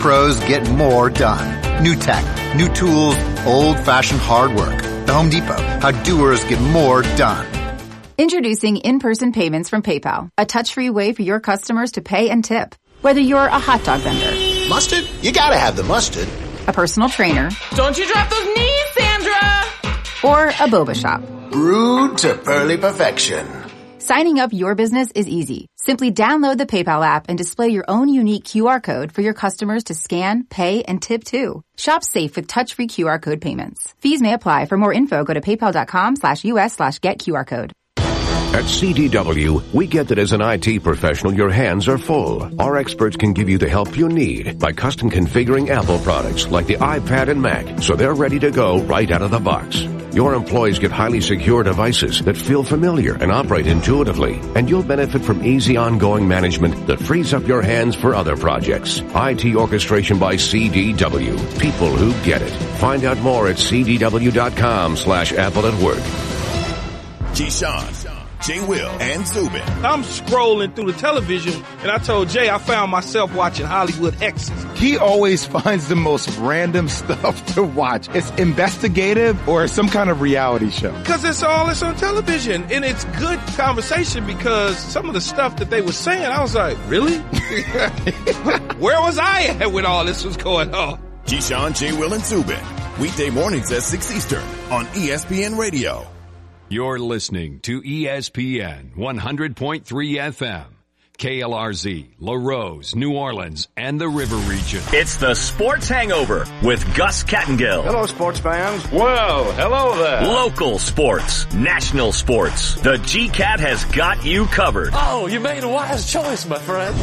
Pros get more done. New tech, new tools, old-fashioned hard work. The Home Depot, how doers get more done. Introducing in-person payments from PayPal, a touch-free way for your customers to pay and tip. Whether you're a hot dog vendor. Mustard? You gotta have the mustard. A personal trainer. Don't you drop those knees, Sandra! Or a boba shop. Brewed to pearly perfection. Signing up your business is easy. Simply download the PayPal app and display your own unique QR code for your customers to scan, pay, and tip too. Shop safe with touch-free QR code payments. Fees may apply. For more info, go to paypal.com/US/getQRcode. At CDW, we get that as an IT professional, your hands are full. Our experts can give you the help you need by custom configuring Apple products like the iPad and Mac, so they're ready to go right out of the box. Your employees get highly secure devices that feel familiar and operate intuitively, and you'll benefit from easy ongoing management that frees up your hands for other projects. IT orchestration by CDW. People who get it. Find out more at cdw.com/Apple at Work. Keyshawn, J. Will, and Zubin. I'm scrolling through the television, and I told Jay I found myself watching Hollywood Exes. He always finds the most random stuff to watch. It's investigative or some kind of reality show. Because it's on television, and it's good conversation because some of the stuff that they were saying, I was like, really? Where was I at when all this was going on? Keyshawn, J. Will, and Zubin. Weekday mornings at 6 Eastern on ESPN Radio. You're listening to ESPN 100.3 FM, KLRZ, LaRose, New Orleans, and the River Region. It's the Sports Hangover with Gus Kattengill. Hello, sports fans. Whoa, hello there. Local sports, national sports. The GCAT has got you covered. Oh, you made a wise choice, my friend.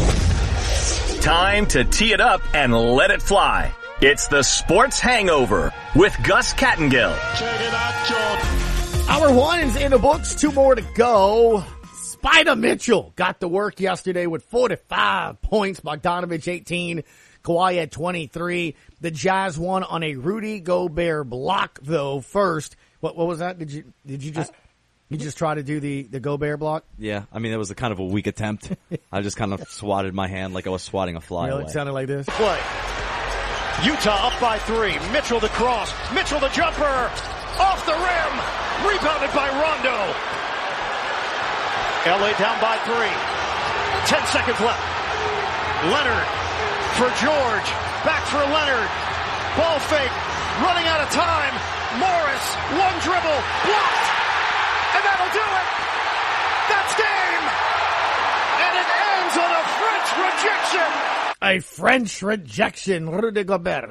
Time to tee it up and let it fly. It's the Sports Hangover with Gus Kattengill. Check it out, George. Hour one is in the books. 2 more to go. Spider Mitchell got to work yesterday with 45 points. Bogdanovich 18. Kawhi at 23. The Jazz won on a Rudy Gobert block though first. What was that? Did you just try to do the Gobert block? Yeah. I mean, it was a kind of a weak attempt. I just kind of swatted my hand like I was swatting a fly away. It sounded like this. Play. Utah up by 3. Mitchell the cross. Mitchell the jumper. Off the rim. Rebounded by Rondo. LA down by 3. 10 seconds left. Leonard for George. Back for Leonard. Ball fake. Running out of time. Morris. One dribble. Blocked. And that'll do it. That's game. And it ends on a French rejection. A French rejection. Rudy Gobert.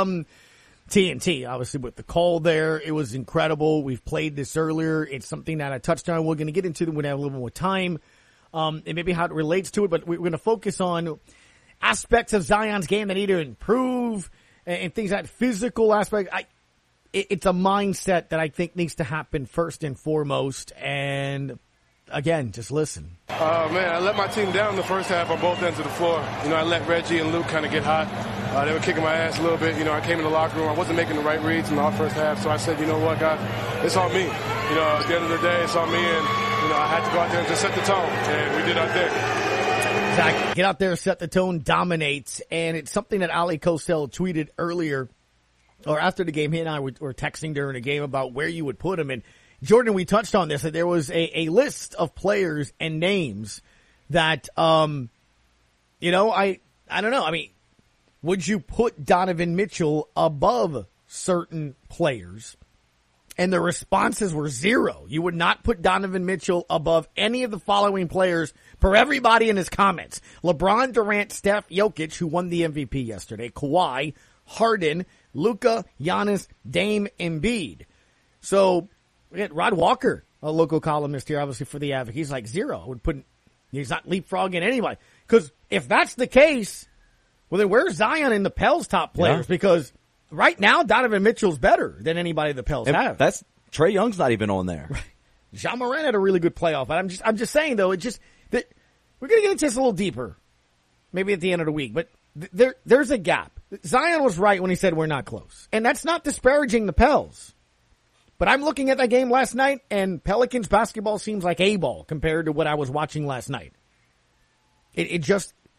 TNT, obviously, with the call there. It was incredible. We've played this earlier. It's something that I touched on. We're going to get into it when we have a little more time, and maybe how it relates to it, but we're going to focus on aspects of Zion's game that need to improve and things like physical aspect. It's a mindset that I think needs to happen first and foremost, and again, just listen. Man, I let my team down in the first half on both ends of the floor. I let Reggie and Luke kind of get hot. They were kicking my ass a little bit. I came in the locker room. I wasn't making the right reads in the first half, so I said, you know what, God, it's on me. At the end of the day, it's on me, and, I had to go out there and just set the tone, and we did our thing. Zach, get out there, set the tone, dominates, and it's something that Ali Kosel tweeted earlier, or after the game. He and I were texting during the game about where you would put him, and Jordan, we touched on this, that there was a list of players and names that, I don't know. I mean, would you put Donovan Mitchell above certain players? And the responses were 0. You would not put Donovan Mitchell above any of the following players per everybody in his comments. LeBron, Durant, Steph, Jokic, who won the MVP yesterday, Kawhi, Harden, Luka, Giannis, Dame, Embiid. So, we got Rod Walker, a local columnist here, obviously, for the Advocate. He's like 0. He's not leapfrogging anybody. Because if that's the case, well, then where's Zion in the Pels top players? Yeah. Because right now, Donovan Mitchell's better than anybody the Pels have. That's Trae Young's not even on there. Ja Morant had a really good playoff. But I'm just saying, though, that we're going to get into this a little deeper, maybe at the end of the week. But there's a gap. Zion was right when he said we're not close. And that's not disparaging the Pels. But I'm looking at that game last night, and Pelicans basketball seems like A-ball compared to what I was watching last night.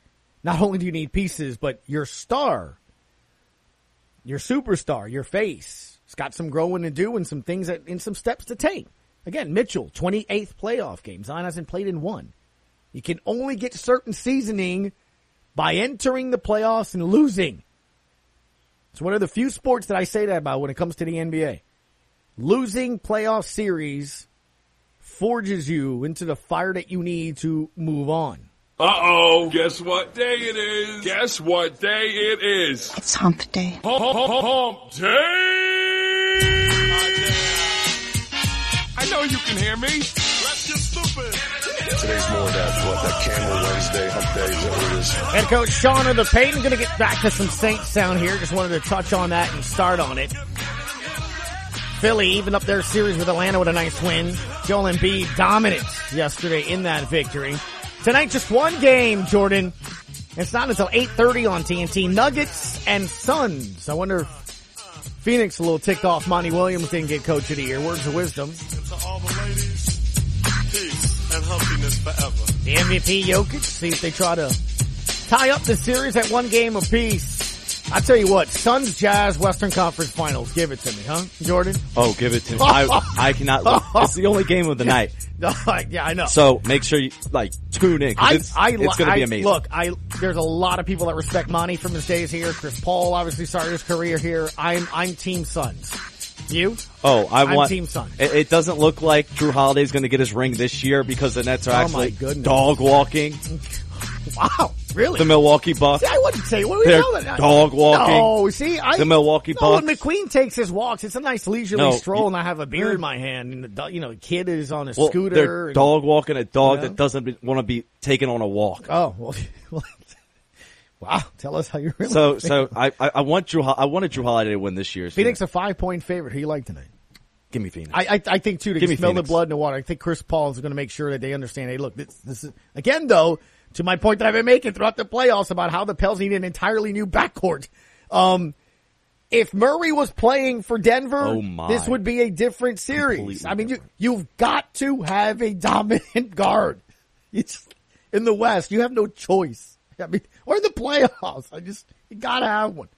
not only do you need pieces, but your star, your superstar, your face, it's got some growing to do and some things and some steps to take. Again, Mitchell, 28th playoff game. Zion hasn't played in one. You can only get certain seasoning by entering the playoffs and losing. It's one of the few sports that I say that about when it comes to the NBA. Losing playoff series forges you into the fire that you need to move on. Uh-oh. Guess what day it is? Guess what day it is? It's hump day. Hump day! I know you can hear me. Let's get stupid. Today's more that Camel Wednesday, hump day, is that what it is? Head coach Sean of the Payton going to get back to some Saints sound here. Just wanted to touch on that and start on it. Philly even up their series with Atlanta with a nice win. Joel Embiid dominant yesterday in that victory. Tonight just one game, Jordan. It's not until 8:30 on TNT. Nuggets and Suns. I wonder if Phoenix a little ticked off Monty Williams didn't get Coach of the Year. Words of wisdom. To all the ladies, peace and humpiness forever. The MVP Jokic, see if they try to tie up the series at one game apiece. I tell you what, Suns Jazz Western Conference Finals. Give it to me, huh, Jordan? Oh, give it to me. I cannot. It's the only game of the night. Yeah, I know. So make sure you tune in. It's going to be amazing. Look, there's a lot of people that respect Monty from his days here. Chris Paul obviously started his career here. I'm Team Suns. You? Oh, I'm Team Suns. It doesn't look like Drew Holiday's going to get his ring this year because the Nets are actually dog walking. Wow, really? The Milwaukee Bucks. See, I wouldn't say. What are we They're doing? dog walking. No, see, the Milwaukee Bucks. When McQueen takes his walks, it's a nice leisurely stroll, and I have a beer in my hand, and the kid is on a scooter. They're dog walking a dog that doesn't want to be taken on a walk. Oh, well. Wow, tell us how you really So feel. I wanted Drew Holiday to win this year. Phoenix a 5-point favorite. Who you like tonight? Give me Phoenix. I think too, to smell the blood in the water. I think Chris Paul is going to make sure that they understand, hey, look, this is, again though, to my point that I've been making throughout the playoffs about how the Pels need an entirely new backcourt. If Murray was playing for Denver, this would be a different series. Completely I mean, you've got to have a dominant guard. It's in the West. You have no choice. I mean, or in the playoffs. You gotta have one.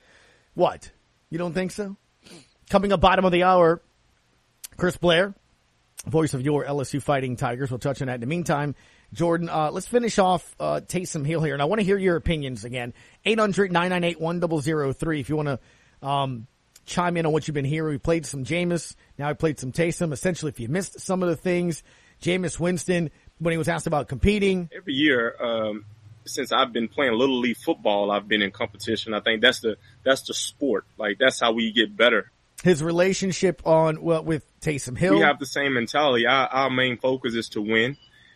What? You don't think so? Coming up bottom of the hour, Chris Blair, voice of your LSU Fighting Tigers. We'll touch on that in the meantime. Jordan, let's finish off Taysom Hill here, and I want to hear your opinions again. 800-998-1003 if you want to chime in on what you've been hearing. We played some Jameis, now I played some Taysom. Essentially, if you missed some of the things, Jameis Winston, when he was asked about competing. Every year, since I've been playing Little League football, I've been in competition. I think that's the sport. Like, that's how we get better. His relationship with Taysom Hill. We have the same mentality. Our main focus is to win.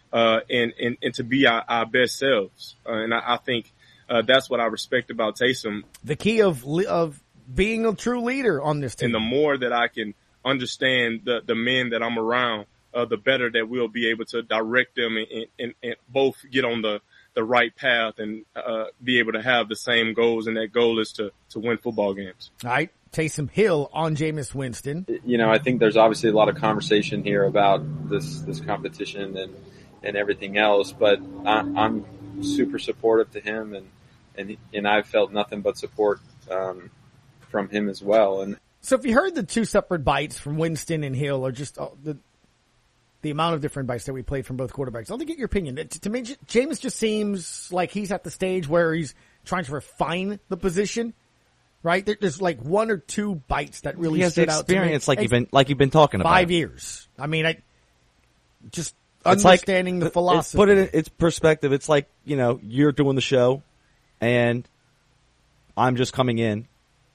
And to be our best selves. And I think, that's what I respect about Taysom. The key of being a true leader on this team. And the more that I can understand the men that I'm around, the better that we'll be able to direct them and both get on the right path and, be able to have the same goals. And that goal is to win football games. All right. Taysom Hill on Jameis Winston. You know, I think there's obviously a lot of conversation here about this competition and everything else, but I'm super supportive to him, and I've felt nothing but support from him as well. And so, if you heard the two separate bites from Winston and Hill, or just the amount of different bites that we played from both quarterbacks, I'll get your opinion. To me, Jameis just seems like he's at the stage where he's trying to refine the position. Right, there's like one or two bites that really stood out to me. He has experience, like you've been talking about. 5 years. I mean, just understanding the philosophy. Put it in its perspective. It's like, you're doing the show and I'm just coming in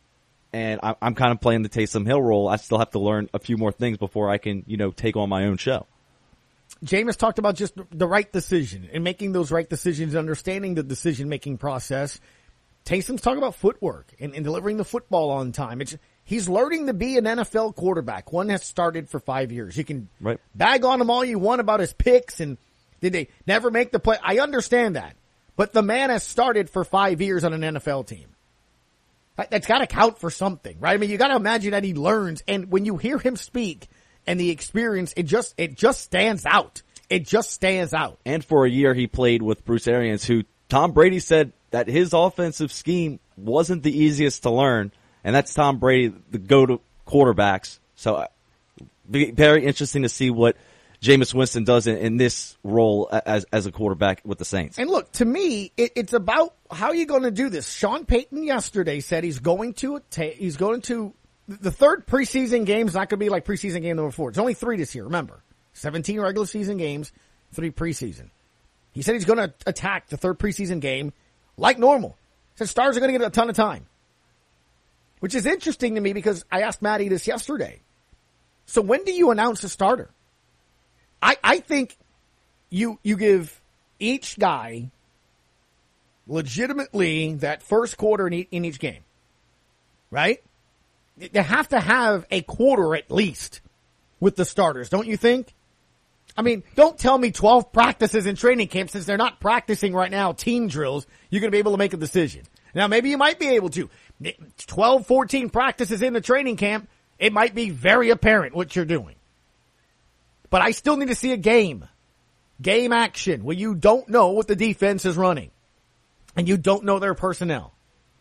and I'm kind of playing the Taysom Hill role. I still have to learn a few more things before I can, take on my own show. Jameis talked about just the right decision and making those right decisions, understanding the decision-making process. Taysom's talking about footwork and delivering the football on time. He's learning to be an NFL quarterback, one that's started for 5 years. You can bag on him all you want about his picks and did they never make the play. I understand that. But the man has started for 5 years on an NFL team. That's got to count for something, right? I mean, you got to imagine that he learns. And when you hear him speak and the experience, it just stands out. It just stands out. And for a year, he played with Bruce Arians, who Tom Brady said that his offensive scheme wasn't the easiest to learn, and that's Tom Brady, the go-to quarterbacks. So very interesting to see what Jameis Winston does in this role as a quarterback with the Saints. And look, to me, it's about how you're going to do this. Sean Payton yesterday said he's going to the third preseason game is not going to be like preseason game number 4. It's only 3 this year. Remember, 17 regular season games, 3 preseason. He said he's going to attack the third preseason game like normal. He said stars are going to get a ton of time, which is interesting to me because I asked Maddie this yesterday. So when do you announce a starter? I think you give each guy legitimately that first quarter in each game, right? They have to have a quarter at least with the starters, don't you think? I mean, don't tell me 12 practices in training camp since they're not practicing right now, team drills, you're going to be able to make a decision. Now, maybe you might be able to. 12, 14 practices in the training camp, it might be very apparent what you're doing. But I still need to see a game action, where you don't know what the defense is running and you don't know their personnel.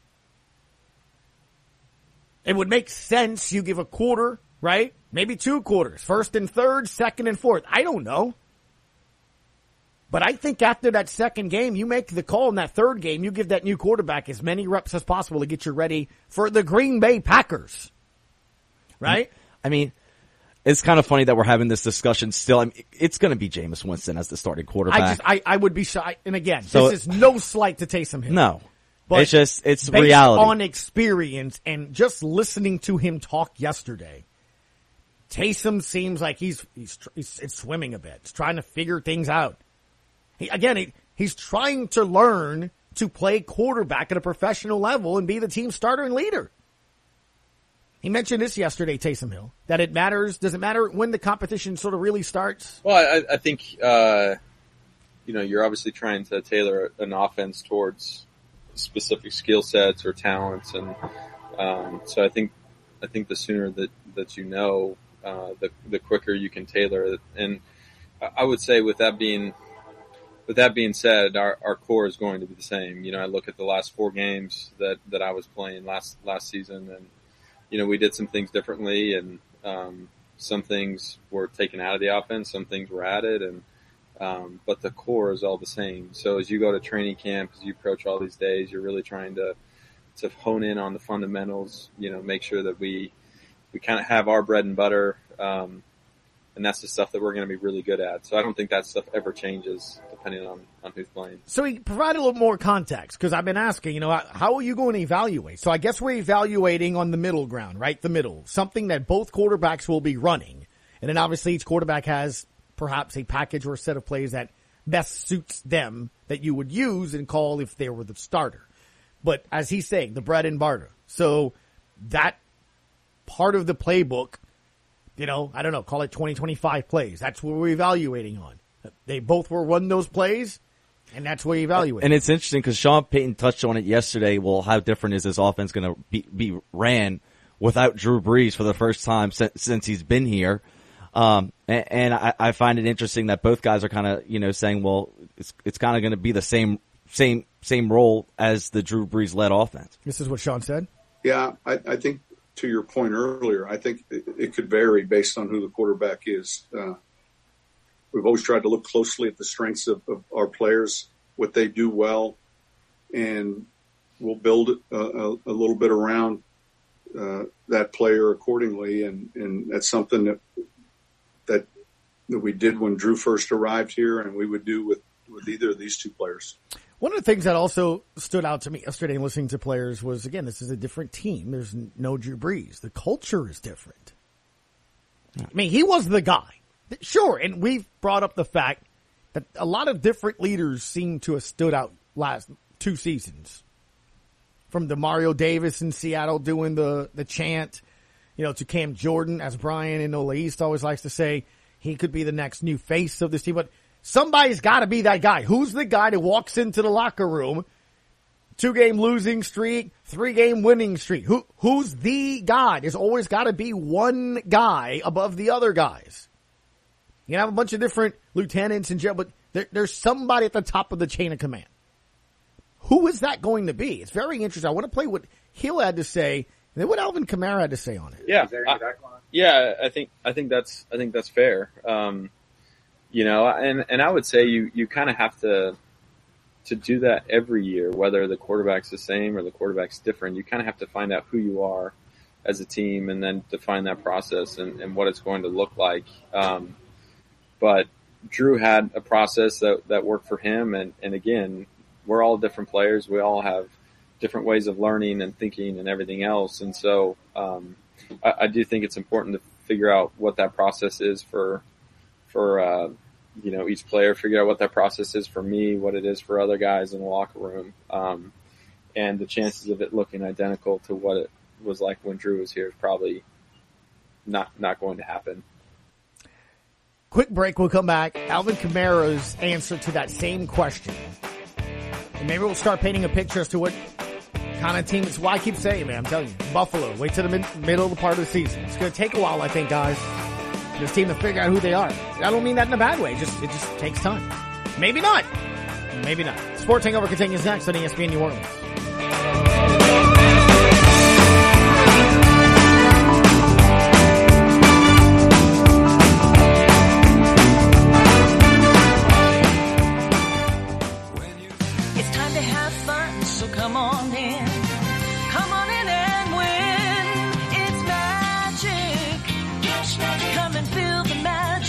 It would make sense you give a quarter, right? Maybe 2 quarters, first and third, second and fourth. I don't know. But I think after that second game, you make the call in that third game, you give that new quarterback as many reps as possible to get you ready for the Green Bay Packers. Right? I mean, it's kind of funny that we're having this discussion still. I mean, it's going to be Jameis Winston as the starting quarterback. I would be shy. And again, this is no slight to Taysom Hill. No. But it's based reality. on experience and just listening to him talk yesterday, Taysom seems like he's swimming a bit. He's trying to figure things out. He's trying to learn to play quarterback at a professional level and be the team starter and leader. He mentioned this yesterday, Taysom Hill, that it matters. Does it matter when the competition sort of really starts? Well, I think, you're obviously trying to tailor an offense towards specific skill sets or talents. And, so I think the sooner that you know, the quicker you can tailor it. And I would say with that being said, our core is going to be the same. I look at the last 4 games that I was playing last season, and, we did some things differently, and some things were taken out of the offense, some things were added, and but the core is all the same. So as you go to training camp, as you approach all these days, you're really trying to hone in on the fundamentals, make sure that we kind of have our bread and butter, and that's the stuff that we're going to be really good at. So I don't think that stuff ever changes depending on who's playing. So he provided a little more context, because I've been asking, how are you going to evaluate? So I guess we're evaluating on the middle ground, right? The middle, something that both quarterbacks will be running. And then obviously each quarterback has perhaps a package or a set of plays that best suits them that you would use and call if they were the starter. But as he's saying, the bread and butter. So that part of the playbook, I don't know, call it 20-25 plays. That's what we're evaluating on. They both will run those plays, and that's what we evaluate. And it's interesting because Sean Payton touched on it yesterday. Well, how different is this offense going to be ran without Drew Brees for the first time since he's been here? And I find it interesting that both guys are kind of, saying, well, it's kind of going to be the same role as the Drew Brees led offense. This is what Sean said. Yeah, I think to your point earlier, I think it could vary based on who the quarterback is. We've always tried to look closely at the strengths of our players, what they do well, and we'll build a little bit around that player accordingly. And that's something that we did when Drew first arrived here, and we would do with either of these two players. One of the things that also stood out to me yesterday in listening to players was, again, this is a different team. There's no Drew Brees. The culture is different. I mean, he was the guy. Sure, and we've brought up the fact that a lot of different leaders seem to have stood out last 2 seasons. From Demario Davis in Seattle doing the chant, to Cam Jordan, as Brian in Ola East always likes to say, he could be the next new face of this team. But somebody's got to be that guy. Who's the guy that walks into the locker room, 2-game losing streak, 3-game winning streak? Who's the guy? There's always got to be one guy above the other guys. You have a bunch of different lieutenants and general, but there's somebody at the top of the chain of command. who is that going to be? It's very interesting. I want to play what Hill had to say and then what Alvin Kamara had to say on it. Yeah. I think that's fair. You know, and I would say you kind of have to do that every year, whether the quarterback's the same or the quarterback's different. You kind of have to find out who you are as a team and then define that process and what it's going to look like. But Drew had a process that worked for him. And again, we're all different players. We all have different ways of learning and thinking and everything else. And so, I do think it's important to figure out what that process is for you know, each player, figure out what that process is for me, what it is for other guys in the locker room. And the chances of it looking identical to what it was like when Drew was here is probably not going to happen. Quick break. We'll come back. Alvin Kamara's answer to that same question. And maybe we'll start painting a picture as to what kind of team it's. Why I keep saying, man, I'm telling you, Buffalo, wait till the middle of the part of the season. It's going to take a while, I think, guys, for this team to figure out who they are. I don't mean that in a bad way. It just takes time. Maybe not. Maybe not. Sports Hangover continues next on ESPN New Orleans. It's time to have fun, so come on in. Come on in and win. It's magic. Cash Magic. Come and feel the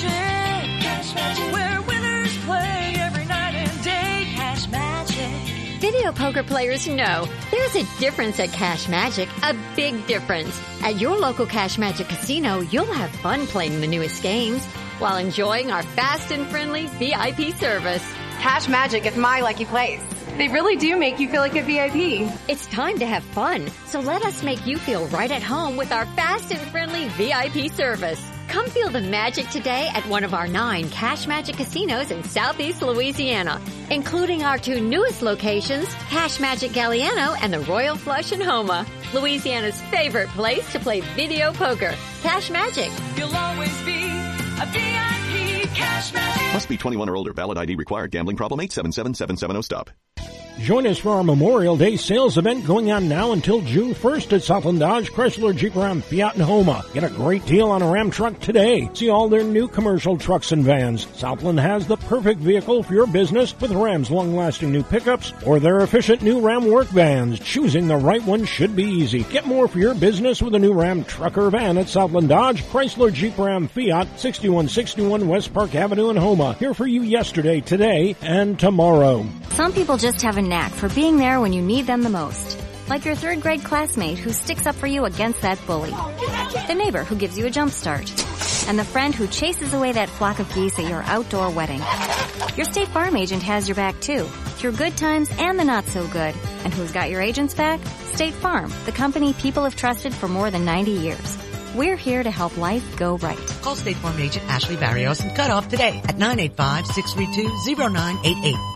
magic. Cash Magic. Where winners play every night and day. Cash Magic. Video poker players know there's a difference at Cash Magic, a big difference. At your local Cash Magic casino, you'll have fun playing the newest games while enjoying our fast and friendly VIP service. Cash Magic is my lucky place. They really do make you feel like a VIP. It's time to have fun, so let us make you feel right at home with our fast and friendly VIP service. Come feel the magic today at one of our 9 Cash Magic casinos in Southeast Louisiana, including our 2 newest locations, Cash Magic Galliano and the Royal Flush in Houma, Louisiana's favorite place to play video poker. Cash Magic. You'll always be a VIP. Cash Magic. Must be 21 or older. Valid ID required. Gambling problem? 877-770-STOP. Join us for our Memorial Day sales event going on now until June 1st at Southland Dodge, Chrysler, Jeep Ram, Fiat, and Houma. Get a great deal on a Ram truck today. See all their new commercial trucks and vans. Southland has the perfect vehicle for your business with Ram's long-lasting new pickups or their efficient new Ram work vans. Choosing the right one should be easy. Get more for your business with a new Ram truck or van at Southland Dodge, Chrysler, Jeep Ram, Fiat, 6161 West Park Avenue in Houma. Here for you yesterday, today, and tomorrow. Some people just have a knack for being there when you need them the most. Like your 3rd grade classmate who sticks up for you against that bully. The neighbor who gives you a jump start. And the friend who chases away that flock of geese at your outdoor wedding. Your State Farm agent has your back too, through good times and the not so good. And who's got your agent's back? State Farm, the company people have trusted for more than 90 years. We're here to help life go right. Call State Farm agent Ashley Barrios and cut off today at 985-632-0988.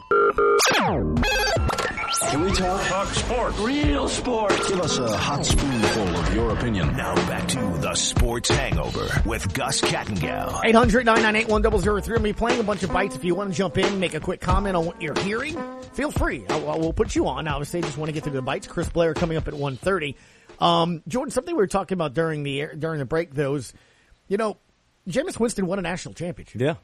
Can we talk sports? Real sports. Give us a hot spoonful of your opinion. Now back to the Sports Hangover with Gus Kattengell. 800-998-1003. I'll be playing a bunch of bites. If you want to jump in, make a quick comment on what you're hearing, feel free. We'll put you on. Obviously, just want to get to the bites. Chris Blair coming up at 1:30. Jordan, something we were talking about during the break, though, is, you know, Jameis Winston won a national championship. Yeah.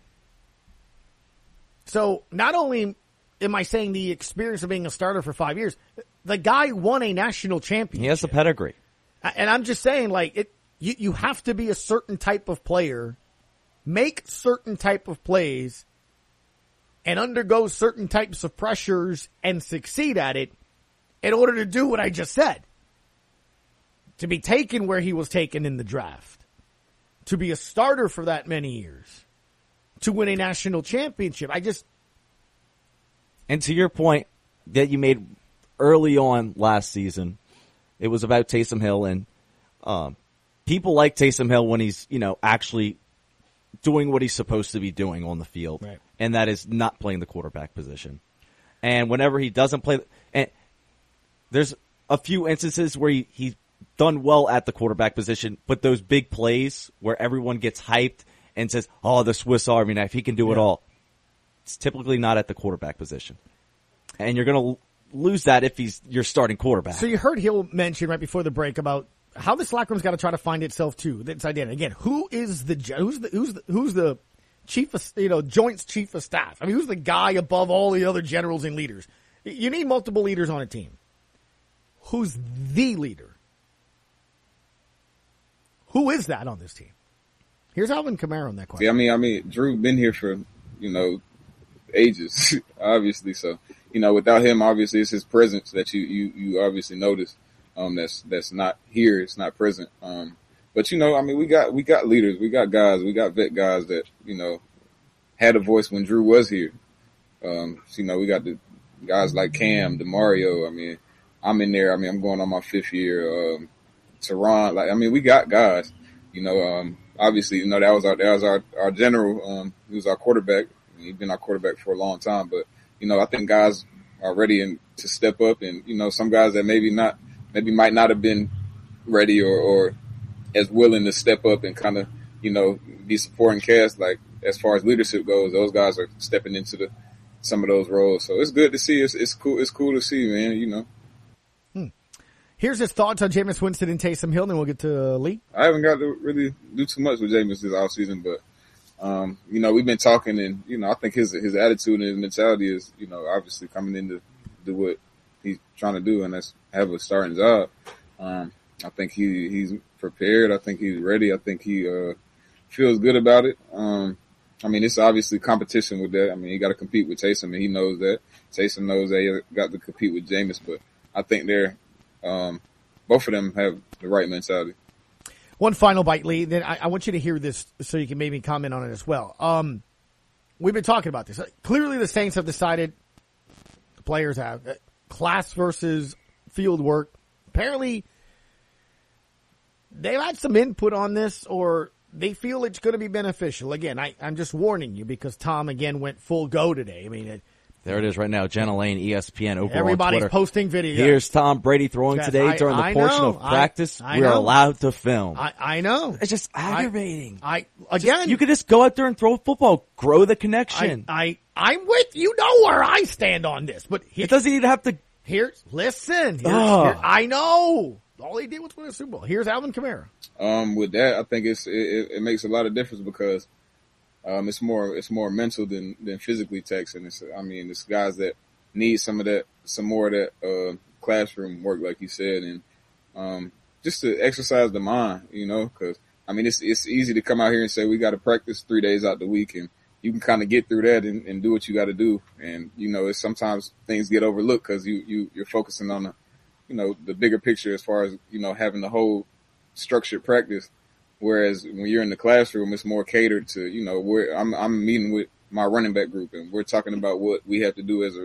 So not only am I saying the experience of being a starter for 5 years, the guy won a national championship. He has the pedigree. And I'm just saying, like, you have to be a certain type of player, make certain type of plays, and undergo certain types of pressures and succeed at it in order to do what I just said. To be taken where he was taken in the draft. To be a starter for that many years. To win a national championship. And to your point that you made early on last season, it was about Taysom Hill, and people like Taysom Hill when he's, you know, actually doing what he's supposed to be doing on the field, right. And that is not playing the quarterback position. And whenever he doesn't play, and there's a few instances where he's done well at the quarterback position, but those big plays where everyone gets hyped and says, "Oh, the Swiss Army knife, he can do it all." It's typically not at the quarterback position. And you're going to lose that if he's your starting quarterback. So you heard Hill mention right before the break about how this locker room's got to try to find itself too. Its identity. Again, who's the chief of, Joint's chief of staff? I mean, who's the guy above all the other generals and leaders? You need multiple leaders on a team. Who's the leader? Who is that on this team? Here's Alvin Kamara on that question. I mean, Drew been here for, ages, obviously. So, without him, obviously it's his presence that you obviously notice. That's not here. It's not present. But we got leaders, we got guys, we got vet guys that, had a voice when Drew was here. We got the guys like Cam, DeMario. I mean, I'm in there. I mean, I'm going on my 5th year. Teron, we got guys, obviously, that was our general. He was our quarterback. He's been our quarterback for a long time, but, I think guys are ready to step up, and, some guys that maybe might not have been ready or as willing to step up and kind of, be supporting cast, like as far as leadership goes, those guys are stepping into some of those roles. So it's good to see. It's cool. It's cool to see, man, Here's his thoughts on Jameis Winston and Taysom Hill, then we'll get to Lee. I haven't got to really do too much with Jameis this offseason, but, we've been talking, and, I think his attitude and his mentality is, obviously coming in to do what he's trying to do, and that's have a starting job. I think he's prepared. I think he's ready. I think he feels good about it. It's obviously competition with that. I mean, he got to compete with Taysom, and he knows that. Taysom knows that he got to compete with Jameis, but I think both of them have the right mentality. One final bite, Lee. Then I want you to hear this so you can maybe comment on it as well. We've been talking about this. Clearly the Saints have decided, the players have, class versus field work. Apparently they've had some input on this, or they feel it's going to be beneficial. Again, I'm just warning you because Tom, again, went full go today. I mean, there it is right now. Jenna Lane, ESPN, over everybody's on Twitter. Posting video. Here's Tom Brady throwing today during the portion of practice. We're allowed to film. I know. It's just aggravating. You could just go out there and throw a football. Grow the connection. I'm with you. Know where I stand on this, but it doesn't even have to. Listen. I know. All he did was win a Super Bowl. Here's Alvin Kamara. With that, I think it makes a lot of difference because it's more mental than physically taxing. It's guys that need some more of that classroom work, like you said, and just to exercise the mind, because it's easy to come out here and say we got to practice 3 days out the week, and you can kind of get through that and do what you got to do, and it's sometimes things get overlooked because you're focusing on the bigger picture as far as having the whole structured practice. Whereas when you're in the classroom, it's more catered to, where I'm meeting with my running back group and we're talking about what we have to do as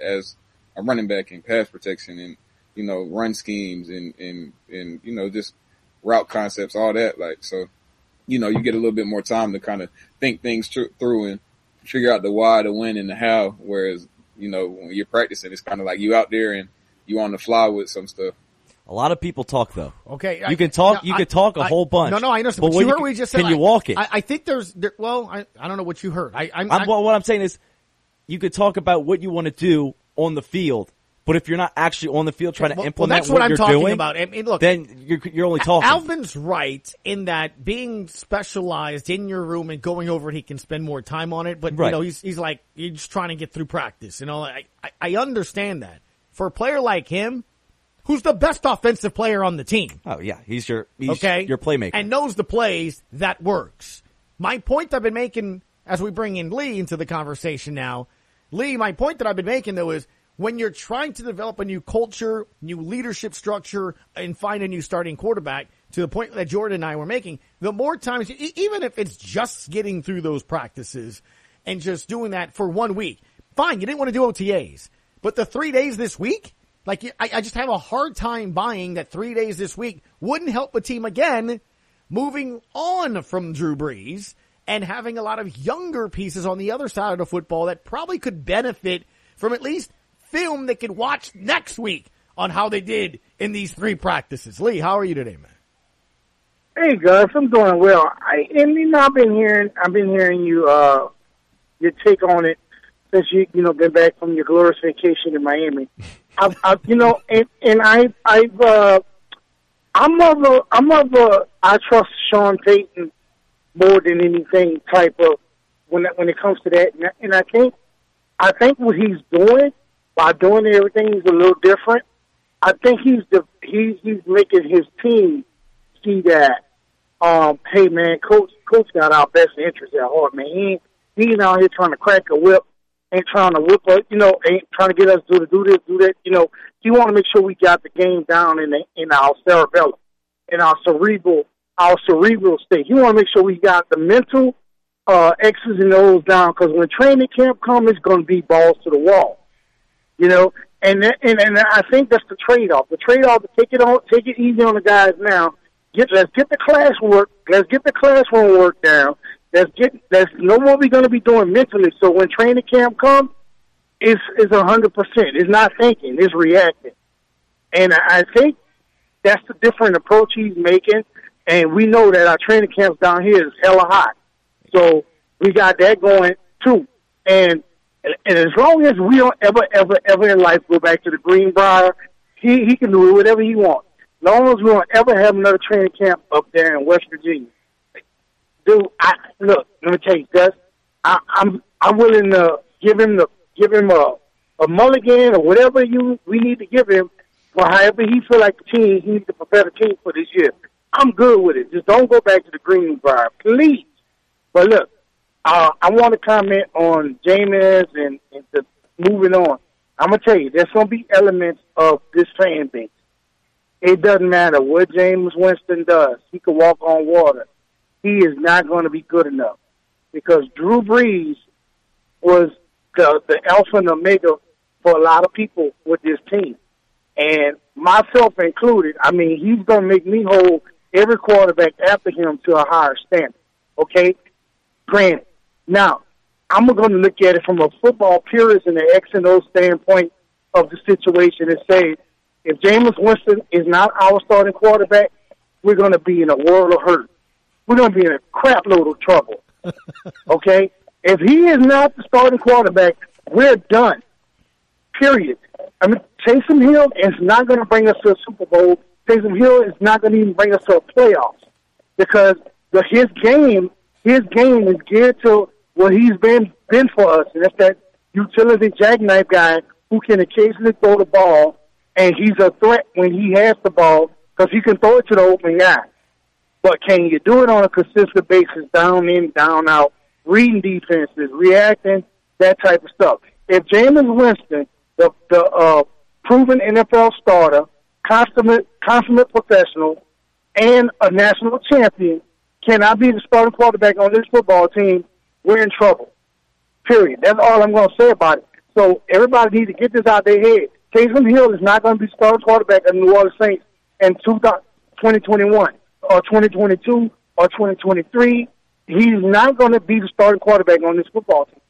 a running back in pass protection and, run schemes and just route concepts, all that. So, you get a little bit more time to kind of think things through and figure out the why, the when, and the how. Whereas, when you're practicing, it's kind of like you out there and you on the fly with some stuff. A lot of people talk though. Okay. You can talk a whole bunch. No, I understand. But you heard what we just said. Can you walk it? I think I don't know what you heard. What I'm saying is you could talk about what you want to do on the field, but if you're not actually on the field trying to implement that's what I'm you're talking doing, about. I mean, look, then you're only talking. Alvin's right in that being specialized in your room and going over it, he can spend more time on it. But, he's like, you're just trying to get through practice. I understand that. For a player like him, who's the best offensive player on the team. Oh, yeah. He's your playmaker. And knows the plays that works. My point I've been making, as we bring in Lee into the conversation now, my point that I've been making, though, is when you're trying to develop a new culture, new leadership structure, and find a new starting quarterback, to the point that Jordan and I were making, the more times, even if it's just getting through those practices and just doing that for 1 week, fine, you didn't want to do OTAs. But the 3 days this week, I just have a hard time buying that 3 days this week wouldn't help a team again moving on from Drew Brees and having a lot of younger pieces on the other side of the football that probably could benefit from at least film they could watch next week on how they did in these 3 practices. Lee, how are you today, man? Hey, Gus, I'm doing well. I've been hearing you, your take on it. since you been back from your glorious vacation in Miami. I'm of a I trust Sean Payton more than anything type of when it comes to that, and I think what he's doing by doing everything is a little different. I think he's making his team see that. Hey man, coach got our best interest at heart, man. He ain't out here trying to crack a whip, ain't trying to whip us, ain't trying to get us to do this, do that. He want to make sure we got the game down in our cerebellum, in our cerebral state. He want to make sure we got the mental X's and O's down, because when training camp comes, it's going to be balls to the wall, And I think that's the trade-off. The trade-off is take it easy on the guys now. Let's get the classwork. Let's get the classroom work down. Let's know what we're going to be doing mentally. So when training camp comes, it's 100%. It's not thinking. It's reacting. And I think that's the different approach he's making. And we know that our training camps down here is hella hot. So we got that going too. And as long as we don't ever in life go back to the Greenbrier, he can do whatever he wants. As long as we don't ever have another training camp up there in West Virginia. Dude, look, let me tell you, Gus, I'm willing to give him a mulligan or whatever we need to give him for however he feel like the team, he needs to prepare the team for this year. I'm good with it. Just don't go back to the Greenbrier, please. But look, I want to comment on Jameis and moving on. I'm going to tell you, there's going to be elements of this fan base. It doesn't matter what Jameis Winston does. He can walk on water. He is not going to be good enough, because Drew Brees was the alpha and omega for a lot of people with this team. And myself included, I mean, he's going to make me hold every quarterback after him to a higher standard. Okay? Granted. Now, I'm going to look at it from a football purist and an X and O standpoint of the situation and say, if Jameis Winston is not our starting quarterback, we're going to be in a world of hurt. We're going to be in a crap load of trouble. Okay? If he is not the starting quarterback, we're done. Period. I mean, Taysom Hill is not going to bring us to a Super Bowl. Taysom Hill is not going to even bring us to a playoffs, because his game is geared to what he's been for us, and that's that utility jackknife guy who can occasionally throw the ball, and he's a threat when he has the ball because he can throw it to the open guy. But can you do it on a consistent basis, down in, down out, reading defenses, reacting, that type of stuff? If Jameis Winston, the proven NFL starter, consummate professional, and a national champion, cannot be the starting quarterback on this football team, we're in trouble. Period. That's all I'm going to say about it. So everybody needs to get this out of their head. Taysom Hill is not going to be starting quarterback at the New Orleans Saints in 2021 or 2022 or 2023. He's not going to be the starting quarterback on this football team.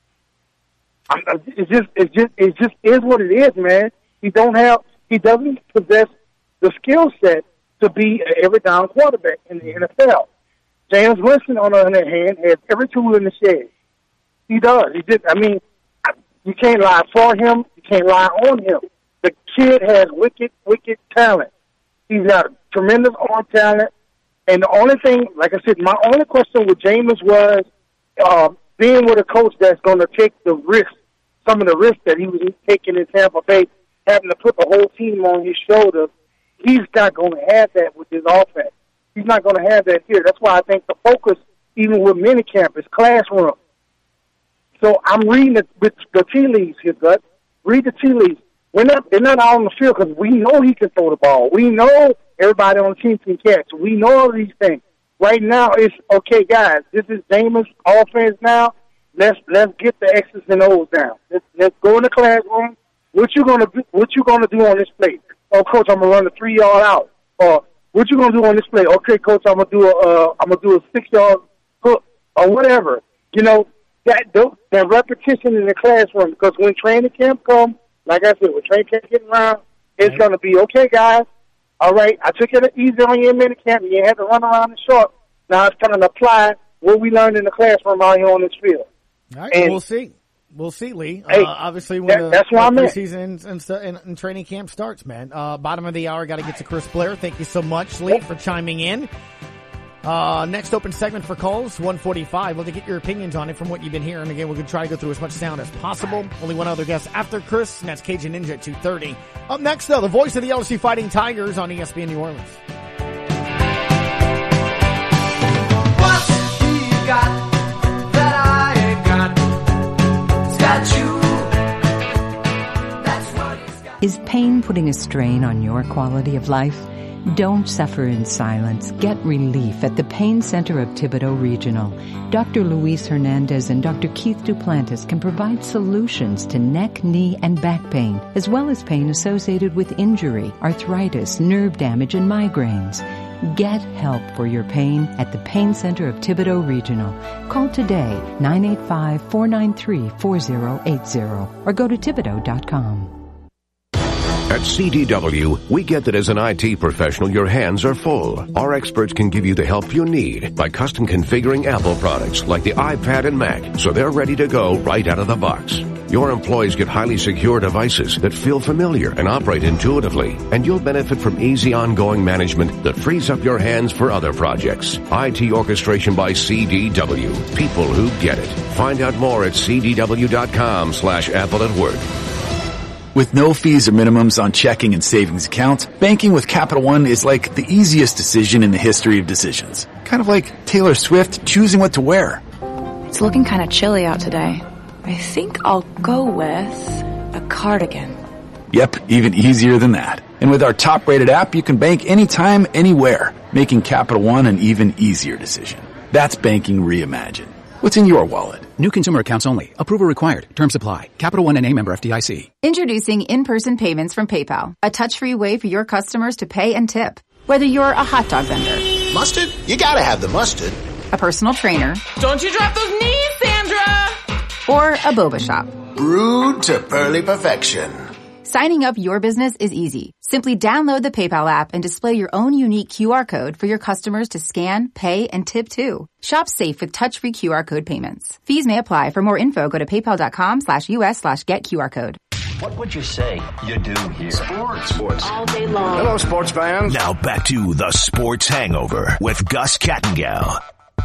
It just is what it is, man. He doesn't possess the skill set to be an every down quarterback in the NFL. Jameis Winston, on the other hand, has every tool in the shed. He does. You can't lie for him. You can't lie on him. The kid has wicked talent. He's got tremendous arm talent. And the only thing, like I said, my only question with Jameis was being with a coach that's going to take the risk, some of the risks that he was taking in Tampa Bay, having to put the whole team on his shoulders. He's not going to have that with his offense. He's not going to have that here. That's why I think the focus, even with minicamp, is classroom. So I'm reading the tea leaves here, Gut. Read the tea leaves. They're not out on the field because we know he can throw the ball. We know everybody on the team can catch. We know all these things. Right now, it's okay, guys. This is Jameis' offense now. Let's get the X's and O's down. Let's go in the classroom. What you gonna do on this play? Oh, coach, I'm gonna run a 3-yard out. Or what you gonna do on this play? Okay, coach, I'm gonna do a 6-yard hook or whatever. You know, that repetition in the classroom, because when training camp comes, like I said, when training camp getting around, it's gonna be okay, guys. All right, I took it easy on you in minicamp. You had to run around the short. Now it's time to apply what we learned in the classroom out here on this field. All right, we'll see. We'll see, Lee. Hey, obviously, when that's why I'm preseason and training camp starts, man. Bottom of the hour, got to get to Chris Blair. Thank you so much, Lee, for chiming in. Next open segment for calls, 145. We'll get your opinions on it from what you've been hearing. Again, we're going to try to go through as much sound as possible. Only one other guest after Chris, and that's Cajun Ninja at 2:30. Up next, though, the voice of the LSU Fighting Tigers on ESPN New Orleans. What you got that I ain't got? It's got you. That's what it's got. Is pain putting a strain on your quality of life? Don't suffer in silence. Get relief at the Pain Center of Thibodaux Regional. Dr. Luis Hernandez and Dr. Keith Duplantis can provide solutions to neck, knee, and back pain, as well as pain associated with injury, arthritis, nerve damage, and migraines. Get help for your pain at the Pain Center of Thibodaux Regional. Call today, 985-493-4080, or go to Thibodaux.com. At CDW, we get that as an IT professional, your hands are full. Our experts can give you the help you need by custom configuring Apple products like the iPad and Mac, so they're ready to go right out of the box. Your employees get highly secure devices that feel familiar and operate intuitively, and you'll benefit from easy ongoing management that frees up your hands for other projects. IT orchestration by CDW. People who get it. Find out more at cdw.com/Apple at Work. With no fees or minimums on checking and savings accounts, banking with Capital One is like the easiest decision in the history of decisions. Kind of like Taylor Swift choosing what to wear. It's looking kind of chilly out today. I think I'll go with a cardigan. Yep, even easier than that. And with our top-rated app, you can bank anytime, anywhere, making Capital One an even easier decision. That's banking reimagined. What's in your wallet? New consumer accounts only. Approval required. Terms apply. Capital One NA, member FDIC. Introducing in-person payments from PayPal, a touch-free way for your customers to pay and tip. Whether you're a hot dog vendor, mustard? You gotta have the mustard. A personal trainer, Don't you drop those knees, Sandra! or a boba shop. Brewed to pearly perfection. Signing up your business is easy. Simply download the PayPal app and display your own unique QR code for your customers to scan, pay, and tip too. Shop safe with touch-free QR code payments. Fees may apply. For more info, go to paypal.com/us/getQRcode. What would you say you do here? Sports. All day long. Hello, sports fans. Now back to the Sports Hangover with Gus Kattengell.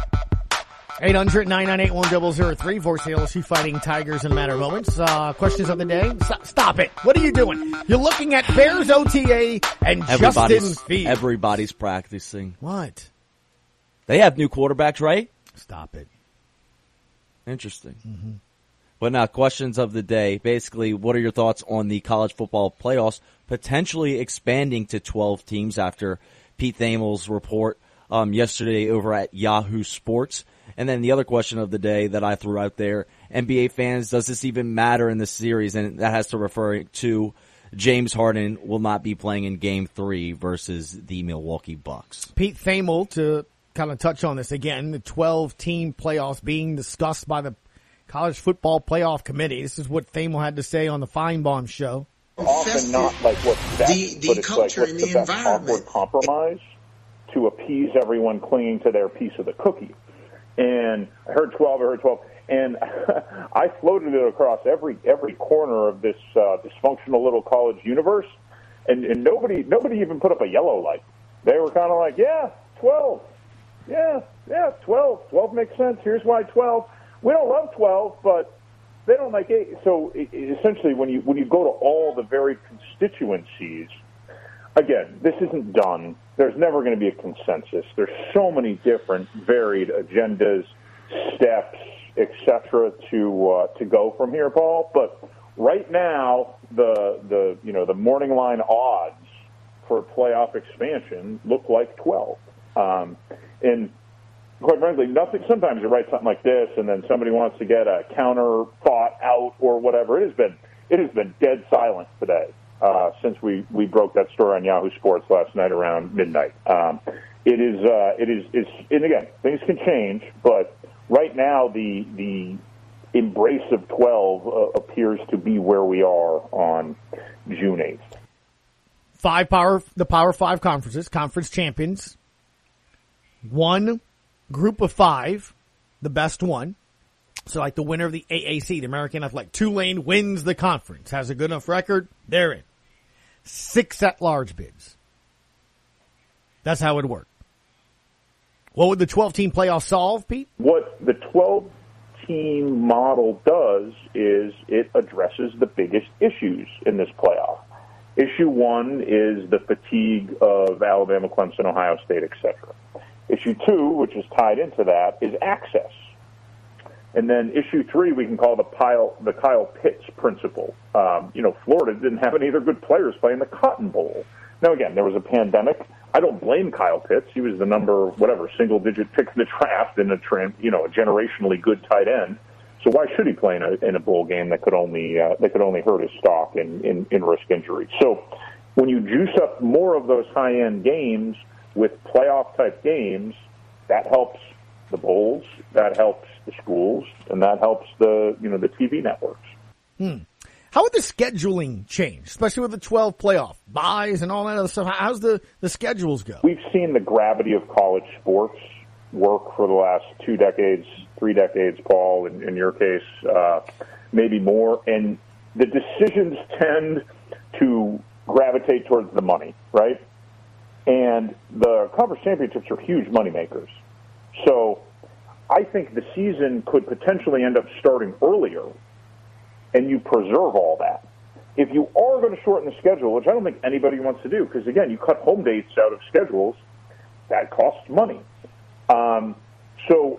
800-998-1003, voice of the LSU Fighting Tigers in a matter of moments. Questions of the day? Stop it. What are you doing? You're looking at Bears OTA and Justin Fields. Everybody's practicing. What? They have new quarterbacks, right? Stop it. Interesting. Mm-hmm. But now, questions of the day. Basically, what are your thoughts on the college football playoffs potentially expanding to 12 teams after Pete Thamel's report yesterday over at Yahoo Sports? And then the other question of the day that I threw out there, NBA fans, does this even matter in this series? And that has to refer to James Harden will not be playing in Game 3 versus the Milwaukee Bucks. Pete Thamel, to kind of touch on this again, the 12-team playoffs being discussed by the College Football Playoff Committee. This is what Thamel had to say on the Feinbaum show. Often not like what's best, but it's like what's the best awkward compromise to appease everyone clinging to their piece of the cookie. And I heard 12, and I floated it across every corner of this dysfunctional little college universe, and nobody even put up a yellow light. They were kind of like, yeah, 12, yeah, 12 makes sense. Here's why 12. We don't love 12, but they don't like 8. So essentially, when you go to all the varied constituencies, again, this isn't done. There's never going to be a consensus. There's so many different varied agendas, steps, etc. to go from here, Paul. But right now, the morning line odds for playoff expansion look like 12. And quite frankly, nothing. Sometimes you write something like this, and then somebody wants to get a counter thought out or whatever. It has been dead silent today. Since we broke that story on Yahoo Sports last night around midnight. It is, and again, things can change, but right now the embrace of 12 appears to be where we are on June 8th. The Power 5 conferences, conference champions, one group of 5, the best one, So like the winner of the AAC, the American Athletic, Tulane wins the conference, has a good enough record, they're in. 6 at-large bids. That's how it would work. What would the 12-team playoff solve, Pete? What the 12-team model does is it addresses the biggest issues in this playoff. Issue 1 is the fatigue of Alabama, Clemson, Ohio State, etc. Issue 2, which is tied into that, is access. And then issue 3 we can call the Kyle Pitts principle. Florida didn't have any other good players playing the Cotton Bowl. Now, again, there was a pandemic. I don't blame Kyle Pitts. He was the single-digit pick in the draft and a generationally good tight end. So why should he play in a bowl game that could only hurt his stock and risk injury? So when you juice up more of those high-end games with playoff-type games, that helps the bowls, that helps the schools, and that helps the TV networks. How would the scheduling change, especially with the 12 playoff buys and all that other stuff? How's the schedules go? We've seen the gravity of college sports work for the last 2 decades, 3 decades, Paul, in your case, maybe more. And the decisions tend to gravitate towards the money, right? And the conference championships are huge moneymakers. So I think the season could potentially end up starting earlier, and you preserve all that. If you are going to shorten the schedule, which I don't think anybody wants to do, because, again, you cut home dates out of schedules, that costs money. So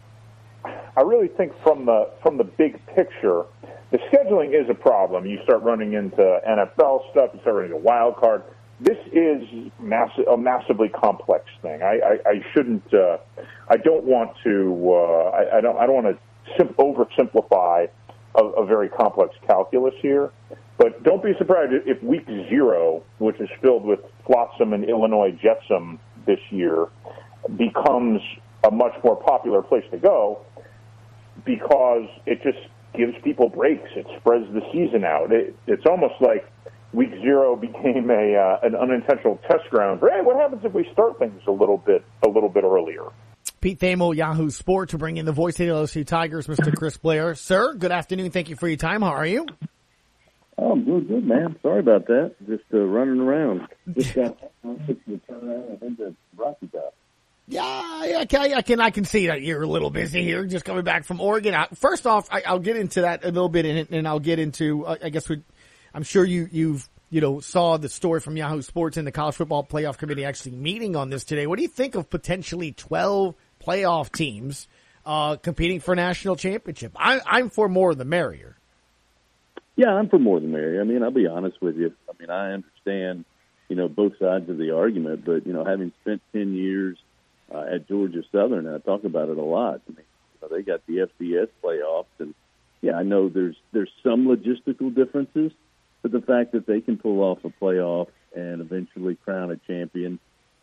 I really think from the big picture, the scheduling is a problem. You start running into NFL stuff, you start running into wild card. This is a massively complex thing. I shouldn't. I don't want to. I don't want to oversimplify a very complex calculus here. But don't be surprised if week 0, which is filled with flotsam and Illinois jetsam this year, becomes a much more popular place to go, because it just gives people breaks. It spreads the season out. It's almost like week 0 became an unintentional test ground for, hey, what happens if we start things a little bit earlier? Pete Thamel, Yahoo Sports, to bring in the voice of the LSU Tigers, Mr. Chris Blair. Sir, good afternoon. Thank you for your time. How are you? Oh, I'm doing good, man. Sorry about that. Just running around. Just got to turn around and head to Rocky Top. Yeah, I can see that you're a little busy here, just coming back from Oregon. First off, I'll get into that a little bit, and I'll get into, I'm sure you've saw the story from Yahoo Sports and the College Football Playoff Committee actually meeting on this today. What do you think of potentially 12 playoff teams competing for a national championship? I'm for more the merrier. Yeah, I'm for more the merrier. I mean, I'll be honest with you. I mean, I understand, both sides of the argument, but, having spent 10 years at Georgia Southern, and I talk about it a lot. I mean, they got the FCS playoffs, and yeah, I know there's some logistical differences, but the fact that they can pull off a playoff and eventually crown a champion,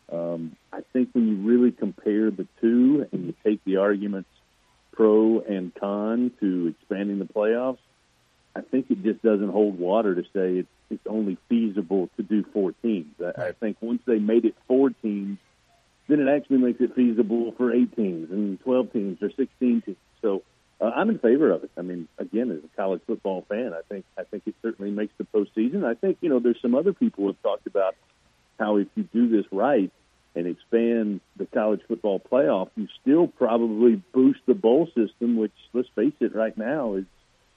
I think when you really compare the two and you take the arguments pro and con to expanding the playoffs, I think it just doesn't hold water to say it's only feasible to do 4 teams. I think once they made it 4 teams, then it actually makes it feasible for 8 teams and 12 teams or 16 teams. So I'm in favor of it. I mean, again, as a college football fan, I think it certainly makes the postseason. I think, there's some other people who have talked about how if you do this right and expand the college football playoff, you still probably boost the bowl system, which, let's face it, right now is,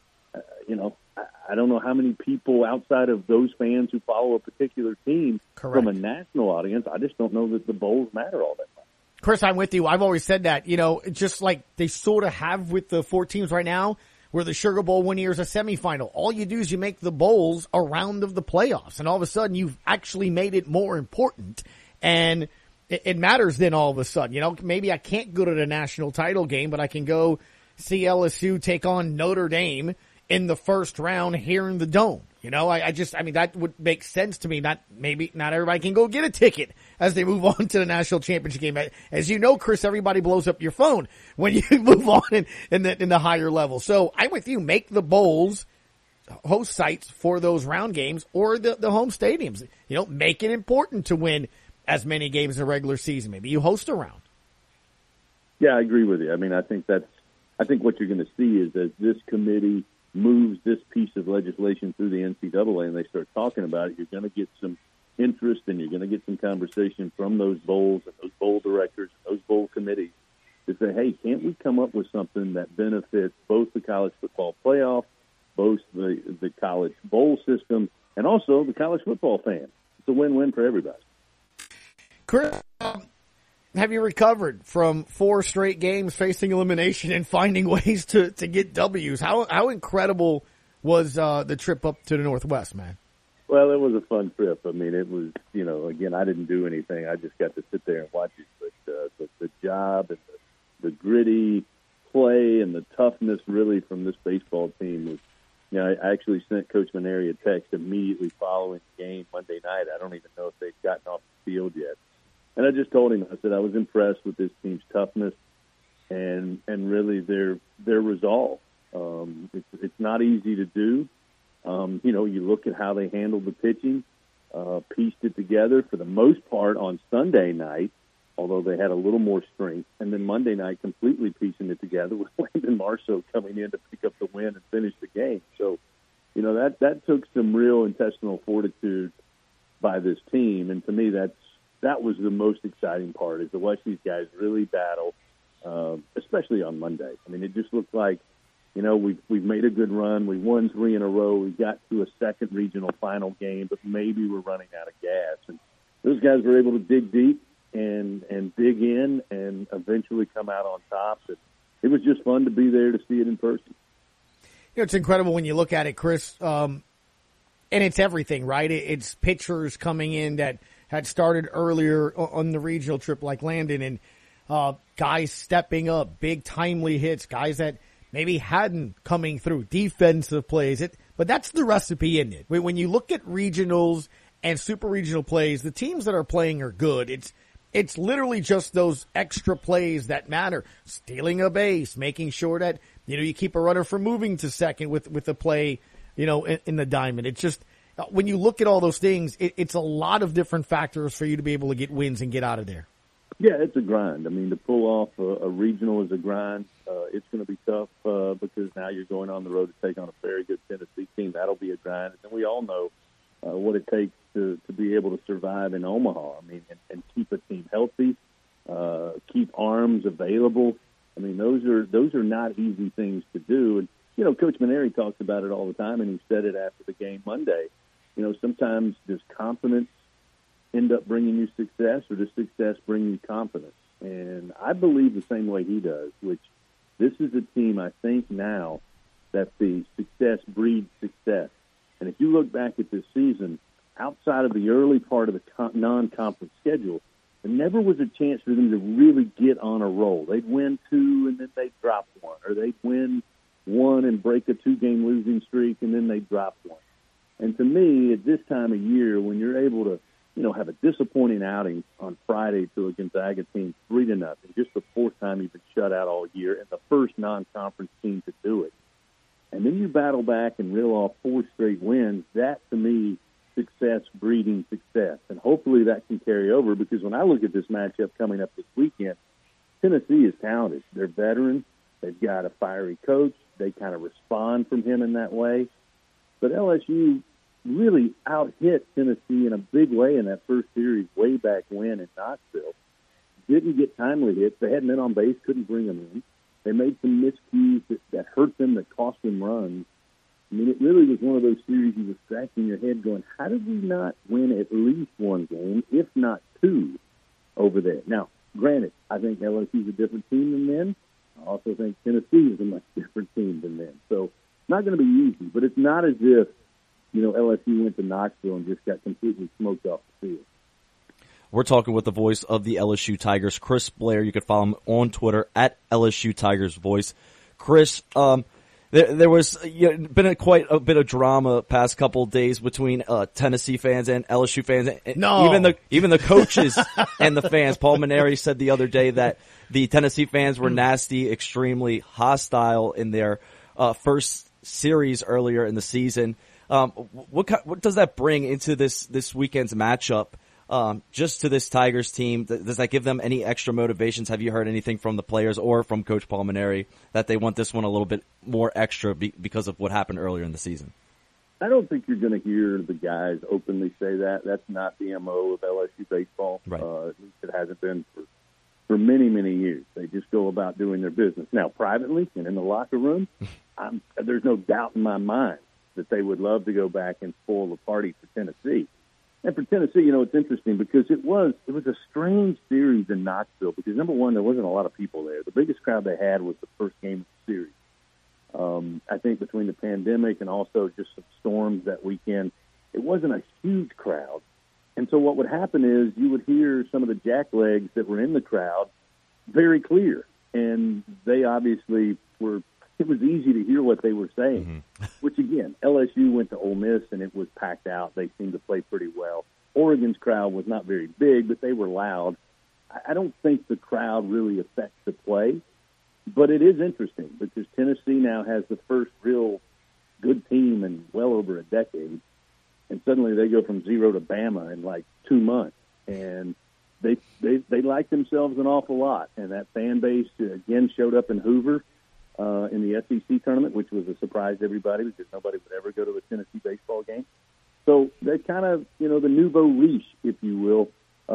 I don't know how many people outside of those fans who follow a particular team from a national audience. I just don't know that the bowls matter all that much. Chris, I'm with you. I've always said that, just like they sort of have with the 4 teams right now, where the Sugar Bowl one year is a semifinal. All you do is you make the bowls a round of the playoffs, and all of a sudden you've actually made it more important, and it matters then all of a sudden. Maybe I can't go to the national title game, but I can go see LSU take on Notre Dame in the first round here in the Dome. That would make sense to me. Not everybody can go get a ticket as they move on to the national championship game. As you know, Chris, everybody blows up your phone when you move on in the higher level. So I'm with you. Make the bowls host sites for those round games or the home stadiums. Make it important to win as many games in the regular season. Maybe you host a round. Yeah, I agree with you. I mean, I think that's I think what you're going to see is as this committee moves this piece of legislation through the NCAA and they start talking about it, you're going to get some interest and you're going to get some conversation from those bowls and those bowl directors and those bowl committees to say, hey, can't we come up with something that benefits both the college football playoff, both the college bowl system, and also the college football fan? It's a win-win for everybody. Chris, have you recovered from 4 straight games facing elimination and finding ways to get W's? How incredible was the trip up to the Northwest, man? Well, it was a fun trip. I mean, it was, again, I didn't do anything. I just got to sit there and watch it. But the job and the gritty play and the toughness really from this baseball team was, I actually sent Coach Maneri a text immediately following the game Monday night. I don't even know if they'd gotten off the field yet. And I just told him, I said, I was impressed with this team's toughness and really their resolve. It's not easy to do. You look at how they handled the pitching, pieced it together for the most part on Sunday night, although they had a little more strength, and then Monday night completely piecing it together with Landon Marceau coming in to pick up the win and finish the game. So, that took some real intestinal fortitude by this team, and to me that was the most exciting part, is to watch these guys really battle, especially on Monday. I mean, it just looked like, we've made a good run. We won 3 in a row. We got to a second regional final game, but maybe we're running out of gas. And those guys were able to dig deep and dig in and eventually come out on top. It was just fun to be there to see it in person. It's incredible when you look at it, Chris, and it's everything, right? It's pitchers coming in that had started earlier on the regional trip like Landon, and guys stepping up, big timely hits, guys that maybe hadn't coming through, defensive plays. But that's the recipe in it. When you look at regionals and super regional plays, the teams that are playing are good. It's literally just those extra plays that matter. Stealing a base, making sure that, you keep a runner from moving to second with a play, in the diamond. It's just, when you look at all those things, it's a lot of different factors for you to be able to get wins and get out of there. Yeah, it's a grind. I mean, to pull off a regional is a grind. It's going to be tough because now you're going on the road to take on a very good Tennessee team. That'll be a grind. And we all know what it takes to be able to survive in Omaha. I mean, and keep a team healthy, keep arms available. I mean, those are not easy things to do. And, Coach Maneri talks about it all the time, and he said it after the game Monday. Sometimes does confidence end up bringing you success, or does success bring you confidence? And I believe the same way he does, which this is a team, I think now, that the success breeds success. And if you look back at this season, outside of the early part of the non-conference schedule, there never was a chance for them to really get on a roll. They'd win 2 and then they'd drop 1, or they'd win 1 and break a 2-game losing streak and then they'd drop 1. And to me, at this time of year, when you're able to have a disappointing outing on Friday to a Gonzaga team 3-0, just the 4th time you've been shut out all year, and the first non-conference team to do it. And then you battle back and reel off 4 straight wins. That, to me, success breeding success. And hopefully that can carry over, because when I look at this matchup coming up this weekend, Tennessee is talented. They're veterans. They've got a fiery coach. They kind of respond from him in that way. But LSU really out-hit Tennessee in a big way in that first series way back when in Knoxville. Didn't get timely hits. They hadn't been on base, couldn't bring them in. They made some miscues that hurt them, that cost them runs. I mean, it really was one of those series you were scratching your head going, how did we not win at least 1 game, if not 2, over there? Now, granted, I think LSU is a different team than them. I also think Tennessee is a much different team than them. So it's not going to be easy, but it's not as if LSU went to Knoxville and just got completely smoked off the field. We're talking with the voice of the LSU Tigers, Chris Blair. You can follow him on Twitter at LSU Tigers Voice. Chris, there was been quite a bit of drama past couple of days between Tennessee fans and LSU fans. No, even the coaches and the fans. Paul Maneri said the other day that the Tennessee fans were nasty, extremely hostile in their first series earlier in the season. What does that bring into this weekend's matchup just to this Tigers team, does that give them any extra motivations? Have you heard anything from the players or from Coach Paul Mainieri that they want this one a little bit more extra because of what happened earlier in the season? I don't think you're going to hear the guys openly say that. That's not the MO of LSU baseball. Right. At least it hasn't been for many, many years. They just go about doing their business. Now, privately and in the locker room, there's no doubt in my mind that they would love to go back and spoil the party for Tennessee. And for Tennessee, you know, it's interesting because it was a strange series in Knoxville because, number one, there wasn't a lot of people there. The biggest crowd they had was the first game of the series. I think between the pandemic and also just some storms that weekend, it wasn't a huge crowd. And so what would happen is you would hear some of the jacklegs that were in the crowd very clear. And they obviously were, it was easy to hear what they were saying, which again, LSU went to Ole Miss and it was packed out. They seemed to play pretty well. Oregon's crowd was not very big, but they were loud. I don't think the crowd really affects the play. But it is interesting because Tennessee now has the first real good team in well over a decade, and suddenly they go from 0 to Bama in like 2 months, and they like themselves an awful lot. And that fan base again showed up in Hoover in the SEC tournament, which was a surprise to everybody because nobody would ever go to a Tennessee baseball game. So they're kind of, you know, the nouveau riche, if you will,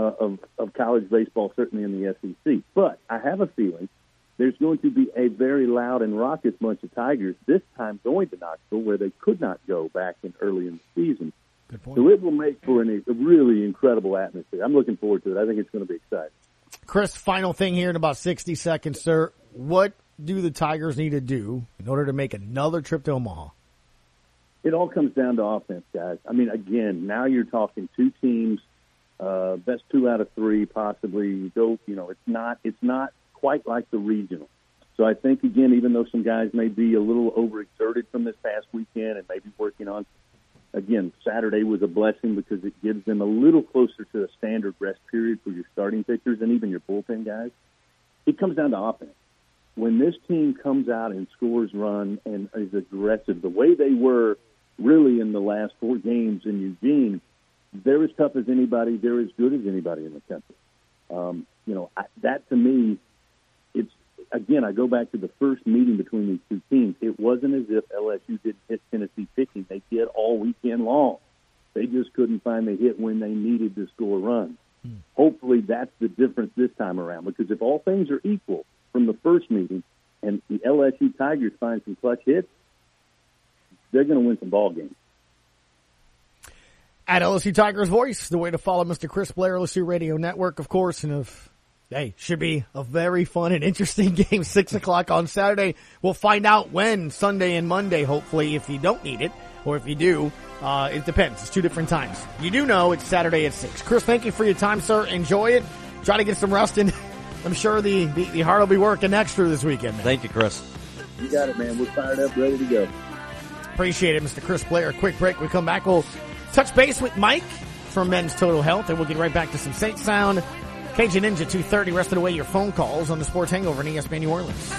of college baseball, certainly in the SEC. But I have a feeling there's going to be a very loud and raucous bunch of Tigers this time going to Knoxville where they could not go back in early in the season. Good point. So it will make for a really incredible atmosphere. I'm looking forward to it. I think it's going to be exciting. Chris, final thing here in about 60 seconds, sir. What do the Tigers need to do in order to make another trip to Omaha? It all comes down to offense, guys. I mean, again, now you're talking two teams, best 2 out of 3 possibly. Go, you know, it's not quite like the regional. So I think, again, even though some guys may be a little overexerted from this past weekend and maybe working on, again, Saturday was a blessing because it gives them a little closer to a standard rest period for your starting pitchers and even your bullpen guys. It comes down to offense. When this team comes out and scores run and is aggressive, the way they were really in the last 4 games in Eugene, they're as tough as anybody, they're as good as anybody in the country. You know, that to me, again, I go back to the first meeting between these two teams. It wasn't as if LSU didn't hit Tennessee pitching. They did all weekend long. They just couldn't find the hit when they needed to score runs. Hopefully that's the difference this time around, because if all things are equal from the first meeting and the LSU Tigers find some clutch hits, they're going to win some ball games. At LSU Tigers Voice, the way to follow Mr. Chris Blair, LSU Radio Network, of course, and hey, should be a very fun and interesting game, 6 o'clock on Saturday. We'll find out when, Sunday and Monday, hopefully, if you don't need it, or if you do, it depends. It's 2 different times. You do know it's Saturday at 6. Chris, thank you for your time, sir. Enjoy it. Try to get some rest in. I'm sure the heart will be working extra this weekend, man. Thank you, Chris. You got it, man. We're fired up, ready to go. Appreciate it, Mr. Chris Blair. Quick break. We come back. We'll touch base with Mike from Men's Total Health, and we'll get right back to some Saint Sound. Cajun Ninja 2:30, rested away your phone calls on the Sports Hangover in ESPN New Orleans.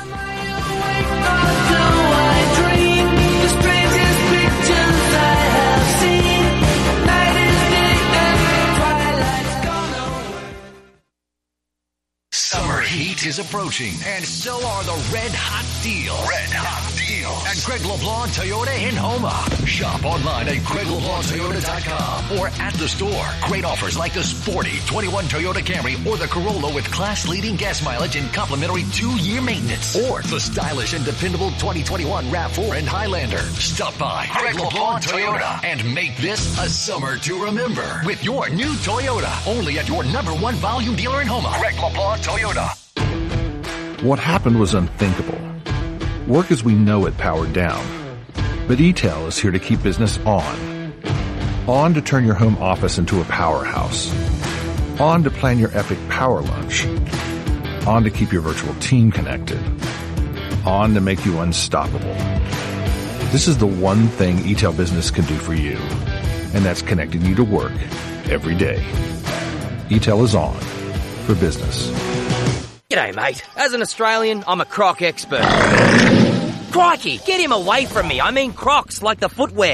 Summer heat is approaching, and so are the red hot deals. Red hot deals at Greg LeBlanc Toyota in Houma. Shop online at GregLeBlancToyota.com or at the store. Great offers like the sporty 21 Toyota Camry or the Corolla with class-leading gas mileage and complimentary 2-year maintenance. Or the stylish and dependable 2021 RAV4 and Highlander. Stop by Greg LeBlanc Toyota and make this a summer to remember with your new Toyota. Only at your #1 volume dealer in Houma. Greg LeBlanc Toyota. What happened was unthinkable. Work as we know it powered down. But E-Tel is here to keep business on. On to turn your home office into a powerhouse. On to plan your epic power lunch. On to keep your virtual team connected. On to make you unstoppable. This is the one thing E-Tel Business can do for you. And that's connecting you to work every day. E-Tel is on for business. G'day, mate. As an Australian, I'm a Croc expert. Crikey, get him away from me. I mean Crocs, like the footwear.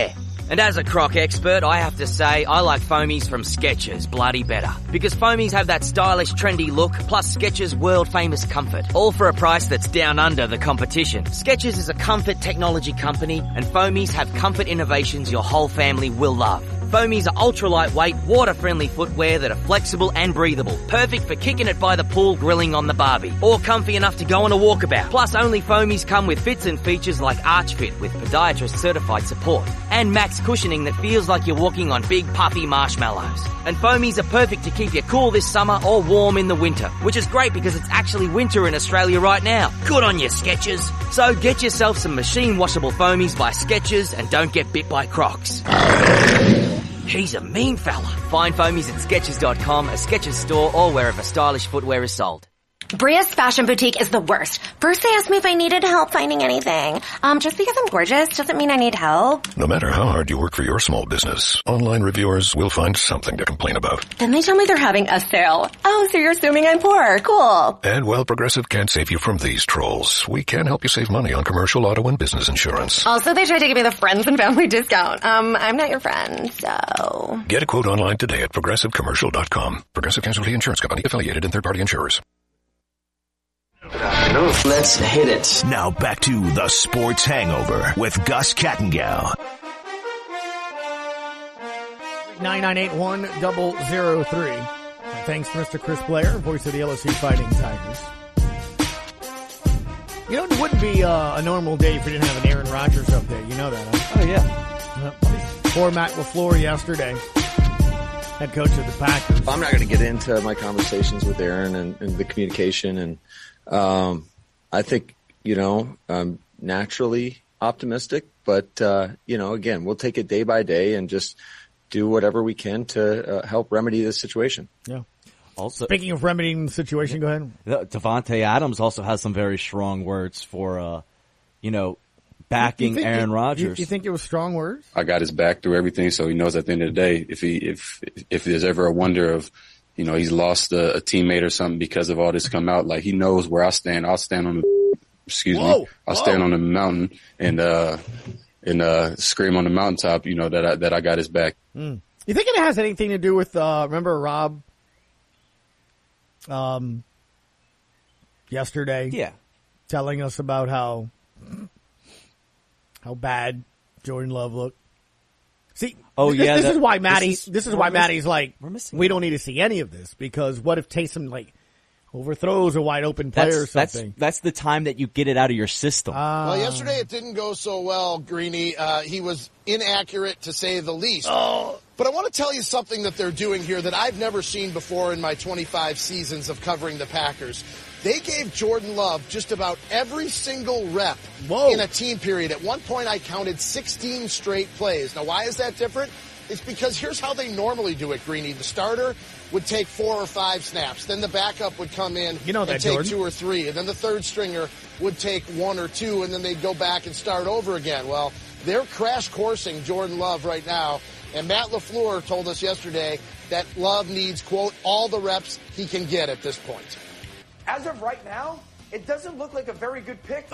And as a croc expert, I have to say I like foamies from Skechers bloody better. Because foamies have that stylish, trendy look, plus Skechers' world-famous comfort. All for a price that's down under the competition. Skechers is a comfort technology company, and foamies have comfort innovations your whole family will love. Foamies are ultra-lightweight, water-friendly footwear that are flexible and breathable. Perfect for kicking it by the pool, grilling on the barbie. Or comfy enough to go on a walkabout. Plus, only foamies come with fits and features like Arch Fit with podiatrist-certified support. And max cushioning that feels like you're walking on big, puffy marshmallows. And foamies are perfect to keep you cool this summer or warm in the winter. Which is great because it's actually winter in Australia right now. Good on you, Skechers. So get yourself some machine-washable foamies by Skechers and don't get bit by Crocs. He's a mean fella. Find foamies at Skechers.com, a Skechers store, or wherever stylish footwear is sold. Bria's Fashion Boutique is the worst. First they asked me if I needed help finding anything. Just because I'm gorgeous doesn't mean I need help. No matter how hard you work for your small business, online reviewers will find something to complain about. Then they tell me they're having a sale. Oh, so you're assuming I'm poor. Cool. And while Progressive can't save you from these trolls, we can help you save money on commercial, auto, and business insurance. Also, they tried to give me the friends and family discount. I'm not your friend, so... Get a quote online today at ProgressiveCommercial.com. Progressive Casualty Insurance Company, affiliated and third-party insurers. Let's hit it. Now back to the Sports Hangover with Gus Kattengell. 998-1003. Thanks to Mr. Chris Blair, voice of the LSU Fighting Tigers. You know, it wouldn't be a normal day if we didn't have an Aaron Rodgers update. You know that, huh? Oh, yeah. Poor Matt LaFleur yesterday. Head coach of the Packers. I'm not going to get into my conversations with Aaron and the communication. And I think, I'm naturally optimistic. But, again, we'll take it day by day and just do whatever we can to help remedy this situation. Yeah. Also, speaking of remedying the situation, go ahead. Devontae Adams also has some very strong words for, backing Aaron Rodgers. You think it was strong words? I got his back through everything, so he knows at the end of the day, if there's ever a wonder of, he's lost a teammate or something because of all this come out, like he knows where I stand. I'll stand on I'll stand on the mountain and scream on the mountaintop, that I got his back. You think it has anything to do with, remember Rob, yesterday? Yeah. Telling us about how bad Jordan Love looked. See, this is why Maddie's like, we don't need to see any of this, because what if Taysom overthrows a wide open player or something? That's the time that you get it out of your system. Well, yesterday it didn't go so well, Greeny. He was inaccurate to say the least. Oh. But I want to tell you something that they're doing here that I've never seen before in my 25 seasons of covering the Packers. They gave Jordan Love just about every single rep in a team period. At one point, I counted 16 straight plays. Now, why is that different? It's because here's how they normally do it, Greeny. The starter would take 4 or 5 snaps. Then the backup would come in and take Jordan. 2 or 3. And then the third stringer would take 1 or 2, and then they'd go back and start over again. Well, they're crash coursing Jordan Love right now. And Matt LaFleur told us yesterday that Love needs, quote, all the reps he can get at this point. As of right now, it doesn't look like a very good pick.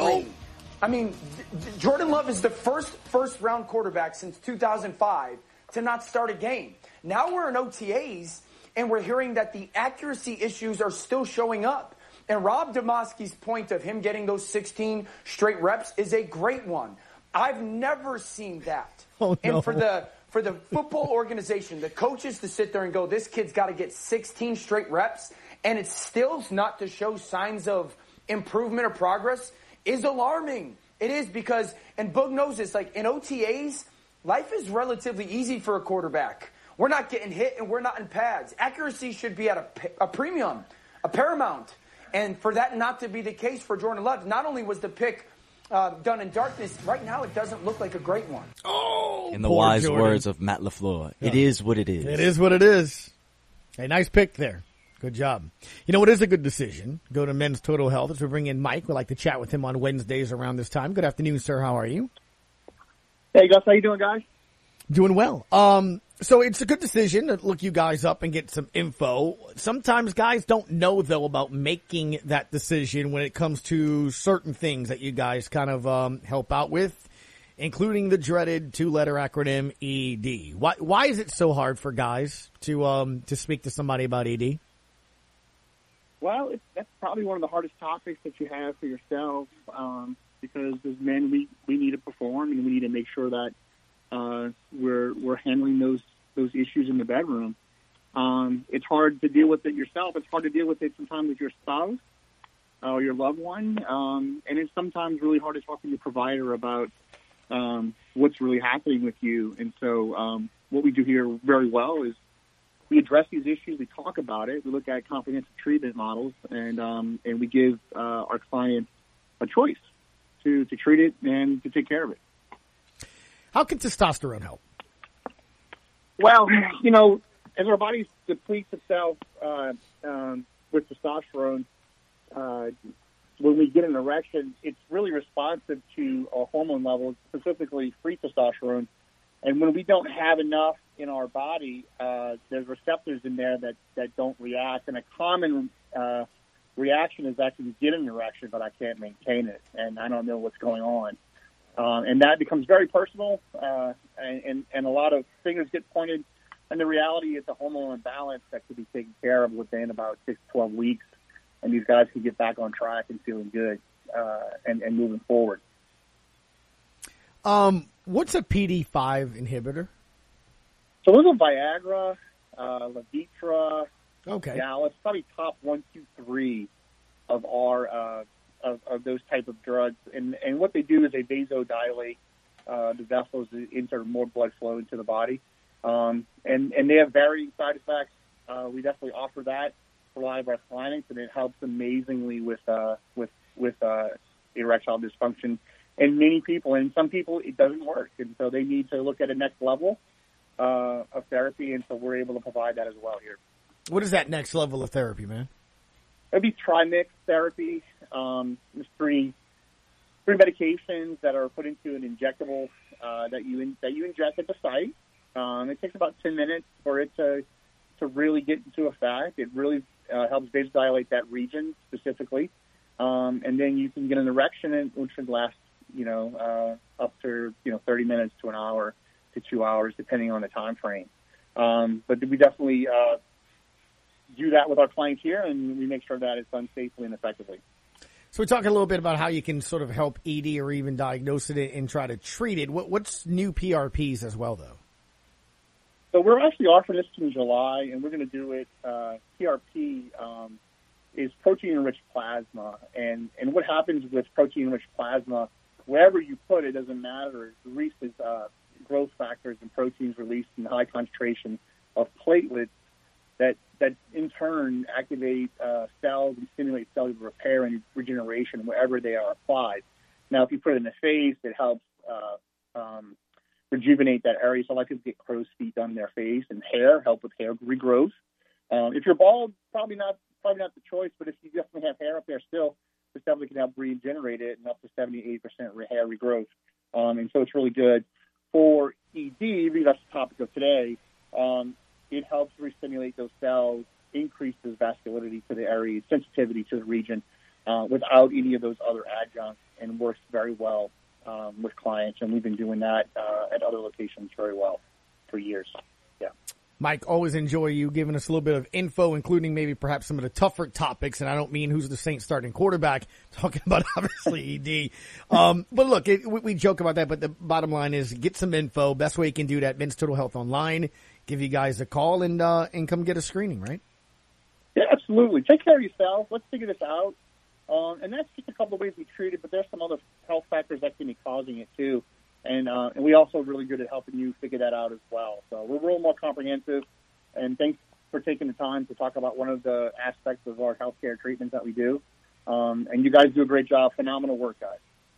I mean, Jordan Love is the first-round quarterback since 2005 to not start a game. Now we're in OTAs, and we're hearing that the accuracy issues are still showing up. And Rob Demoski's point of him getting those 16 straight reps is a great one. I've never seen that. Oh, no. And for the football organization, the coaches to sit there and go, this kid's got to get 16 straight reps, and it's still not to show signs of improvement or progress, is alarming. It is because, and Boog knows this, like in OTAs, life is relatively easy for a quarterback. We're not getting hit and we're not in pads. Accuracy should be at a premium, a paramount. And for that not to be the case for Jordan Love, not only was the pick done in darkness, right now it doesn't look like a great one. In the wise words of Matt LaFleur, it is what it is. It is what it is. A nice pick there. Good job. You know what is a good decision? Go to Men's Total Health as we bring in Mike. We like to chat with him on Wednesdays around this time. Good afternoon, sir. How are you? Hey, Gus. How you doing, guys? Doing well. So it's a good decision to look you guys up and get some info. Sometimes guys don't know, though, about making that decision when it comes to certain things that you guys kind of help out with. including the dreaded 2-letter acronym ED. Why is it so hard for guys to speak to somebody about ED? Well, that's probably one of the hardest topics that you have for yourself, because as men, we need to perform and we need to make sure that we're handling those issues in the bedroom. It's hard to deal with it yourself. It's hard to deal with it sometimes with your spouse or your loved one, and it's sometimes really hard to talk to your provider about what's really happening with you. And so what we do here very well is we address these issues, we talk about it, we look at comprehensive treatment models, and we give our clients a choice to treat it and to take care of it. How can testosterone help? Well, as our body depletes itself with testosterone, when we get an erection, it's really responsive to our hormone levels, specifically free testosterone. And when we don't have enough in our body, there's receptors in there that don't react. And a common reaction is actually to get an erection, but I can't maintain it, and I don't know what's going on. And that becomes very personal, and a lot of fingers get pointed. And the reality is a hormonal imbalance that could be taken care of within about 6 to 12 weeks, and these guys can get back on track and feeling good and moving forward. What's a PD5 inhibitor? So those are Viagra, Levitra, okay, Cialis, probably top 1, 2, 3 of our of those type of drugs. And what they do is they vasodilate the vessels to insert more blood flow into the body. And they have varying side effects. We definitely offer that for a lot of our clients, and it helps amazingly with erectile dysfunction. And many people, and some people, it doesn't work, and so they need to look at a next level of therapy, and so we're able to provide that as well here. What is that next level of therapy, man? It'd be trimix therapy. There's three medications that are put into an injectable that you inject at the site. It takes about 10 minutes for it to really get into effect. It really helps vasodilate that region specifically, and then you can get an erection, which should last up to 30 minutes to an hour to 2 hours, depending on the time frame. But we definitely do that with our clients here, and we make sure that it's done safely and effectively. So we're talking a little bit about how you can sort of help ED or even diagnose it and try to treat it. What's new PRPs as well, though? So we're actually offering this in July, and we're going to do it. PRP is protein-enriched plasma, and what happens with protein-enriched plasma, wherever you put it, doesn't matter. It releases growth factors and proteins released in high concentration of platelets that in turn activate cells and stimulate cellular repair and regeneration wherever they are applied. Now, if you put it in the face, it helps rejuvenate that area. So a lot of people get crow's feet done in their face, and hair, help with hair regrowth. If you're bald, probably not the choice, but if you definitely have hair up there still, this definitely can help regenerate it and up to 78% hair regrowth. And so it's really good. For ED, really that's the topic of today, it helps re-stimulate those cells, increases vascularity to the area, sensitivity to the region, without any of those other adjuncts, and works very well with clients. And we've been doing that at other locations very well for years. Yeah. Mike, always enjoy you giving us a little bit of info, including maybe perhaps some of the tougher topics. And I don't mean who's the Saints starting quarterback, talking about obviously ED. But look, we joke about that, but the bottom line is get some info. Best way you can do that, Men's Total Health Online. Give you guys a call and come get a screening, right? Yeah, absolutely. Take care of yourself. Let's figure this out. And that's just a couple of ways we treat it, but there's some other health factors that can be causing it too. And we also are really good at helping you figure that out as well. So we're a little more comprehensive. And thanks for taking the time to talk about one of the aspects of our healthcare treatments that we do. And you guys do a great job. Phenomenal work, guys.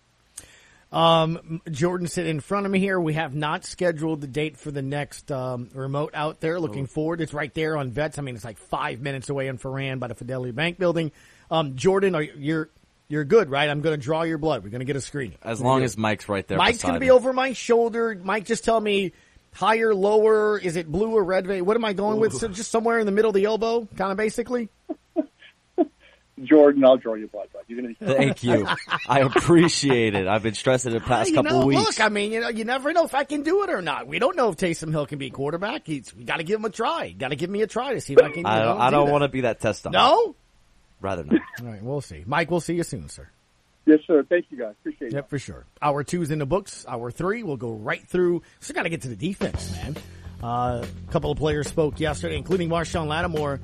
Jordan sitting in front of me here. We have not scheduled the date for the next remote out there. Looking forward. It's right there on Vets. I mean, it's like 5 minutes away in Ferran by the Fidelity Bank building. Jordan, you're good, right? I'm going to draw your blood. We're going to get a screening. As long as Mike's right there. Mike's going to be over my shoulder. Mike, just tell me higher, lower. Is it blue or red vein? What am I going with? So just somewhere in the middle of the elbow, kind of basically? Jordan, I'll draw you blood. You're gonna be Thank you. I appreciate it. I've been stressing the past couple of weeks. Look, I mean, you never know if I can do it or not. We don't know if Taysom Hill can be quarterback. We got to give him a try. Got to give me a try to see if I can. I don't want to be that test on. No, rather not. All right, we'll see. Mike, we'll see you soon, sir. Yes, sir. Thank you, guys. Appreciate it. Yep, for sure. Hour 2's in the books. Hour 3, we'll go right through. Still got to get to the defense, man. A couple of players spoke yesterday, including Marshawn Lattimore.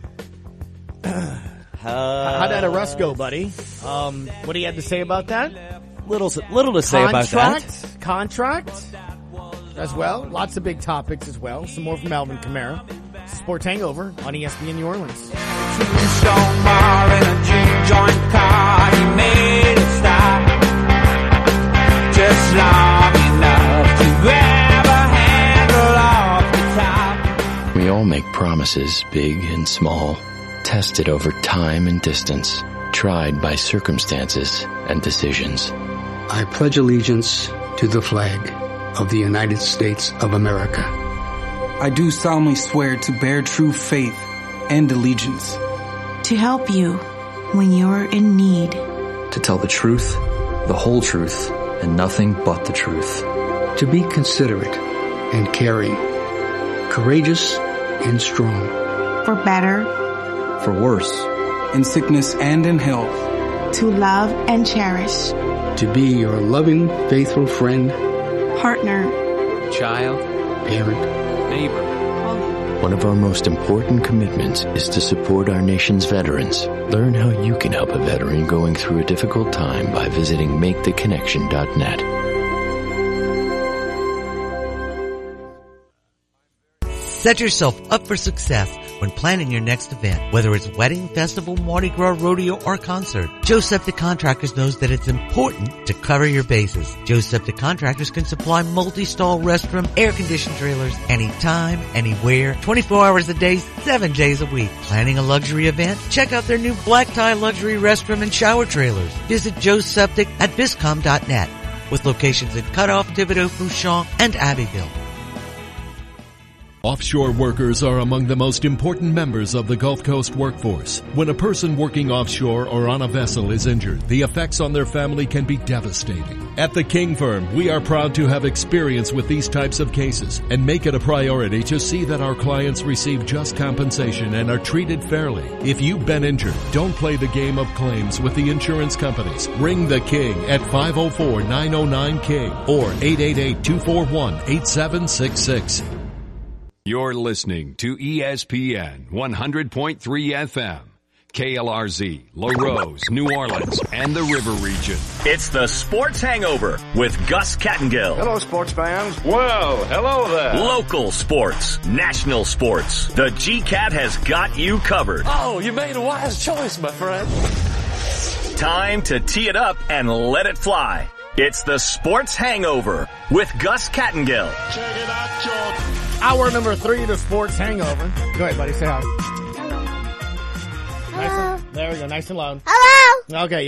How'd that arrest go, buddy? What do you have to say about that? Little to say about that. Contract as well. Lots of big topics as well. Some more from Alvin Kamara. Sports Hangover on ESPN New Orleans. Stone bar in a juke joint car. He made it stop just long enough to grab a handle off the top. We all make promises, big and small, tested over time and distance, tried by circumstances and decisions. I pledge allegiance to the flag of the United States of America. I do solemnly swear to bear true faith and allegiance. To help you when you're in need. To tell the truth, the whole truth, and nothing but the truth. To be considerate and caring. Courageous and strong. For better. For worse. In sickness and in health. To love and cherish. To be your loving, faithful friend. Partner. Child. Parent. Neighbor. One of our most important commitments is to support our nation's veterans. Learn how you can help a veteran going through a difficult time by visiting MakeTheConnection.net. Set yourself up for success when planning your next event, whether it's wedding, festival, Mardi Gras, rodeo, or concert. Joe Septic Contractors knows that it's important to cover your bases. Joe Septic Contractors can supply multi-stall restroom, air-conditioned trailers, anytime, anywhere, 24 hours a day, 7 days a week. Planning a luxury event? Check out their new black tie luxury restroom and shower trailers. Visit Joe Septic at Viscom.net with locations in Cutoff, Thibodeau, Fouchon, and Abbeville. Offshore workers are among the most important members of the Gulf Coast workforce. When a person working offshore or on a vessel is injured, the effects on their family can be devastating. At the King Firm, we are proud to have experience with these types of cases and make it a priority to see that our clients receive just compensation and are treated fairly. If you've been injured, don't play the game of claims with the insurance companies. Ring the King at 504-909-KING or 888-241-8766. You're listening to ESPN 100.3 FM, KLRZ, Larose, New Orleans, and the River Region. It's the Sports Hangover with Gus Kattengill. Hello, sports fans. Well, hello there. Local sports, national sports. The GCAT has got you covered. Oh, you made a wise choice, my friend. Time to tee it up and let it fly. It's the Sports Hangover with Gus Kattengill. Check it out, George. Hour number 3 to Sports Hangover. Go ahead, buddy. Say hi. Hello. There we go. Nice and loud. Hello. Okay.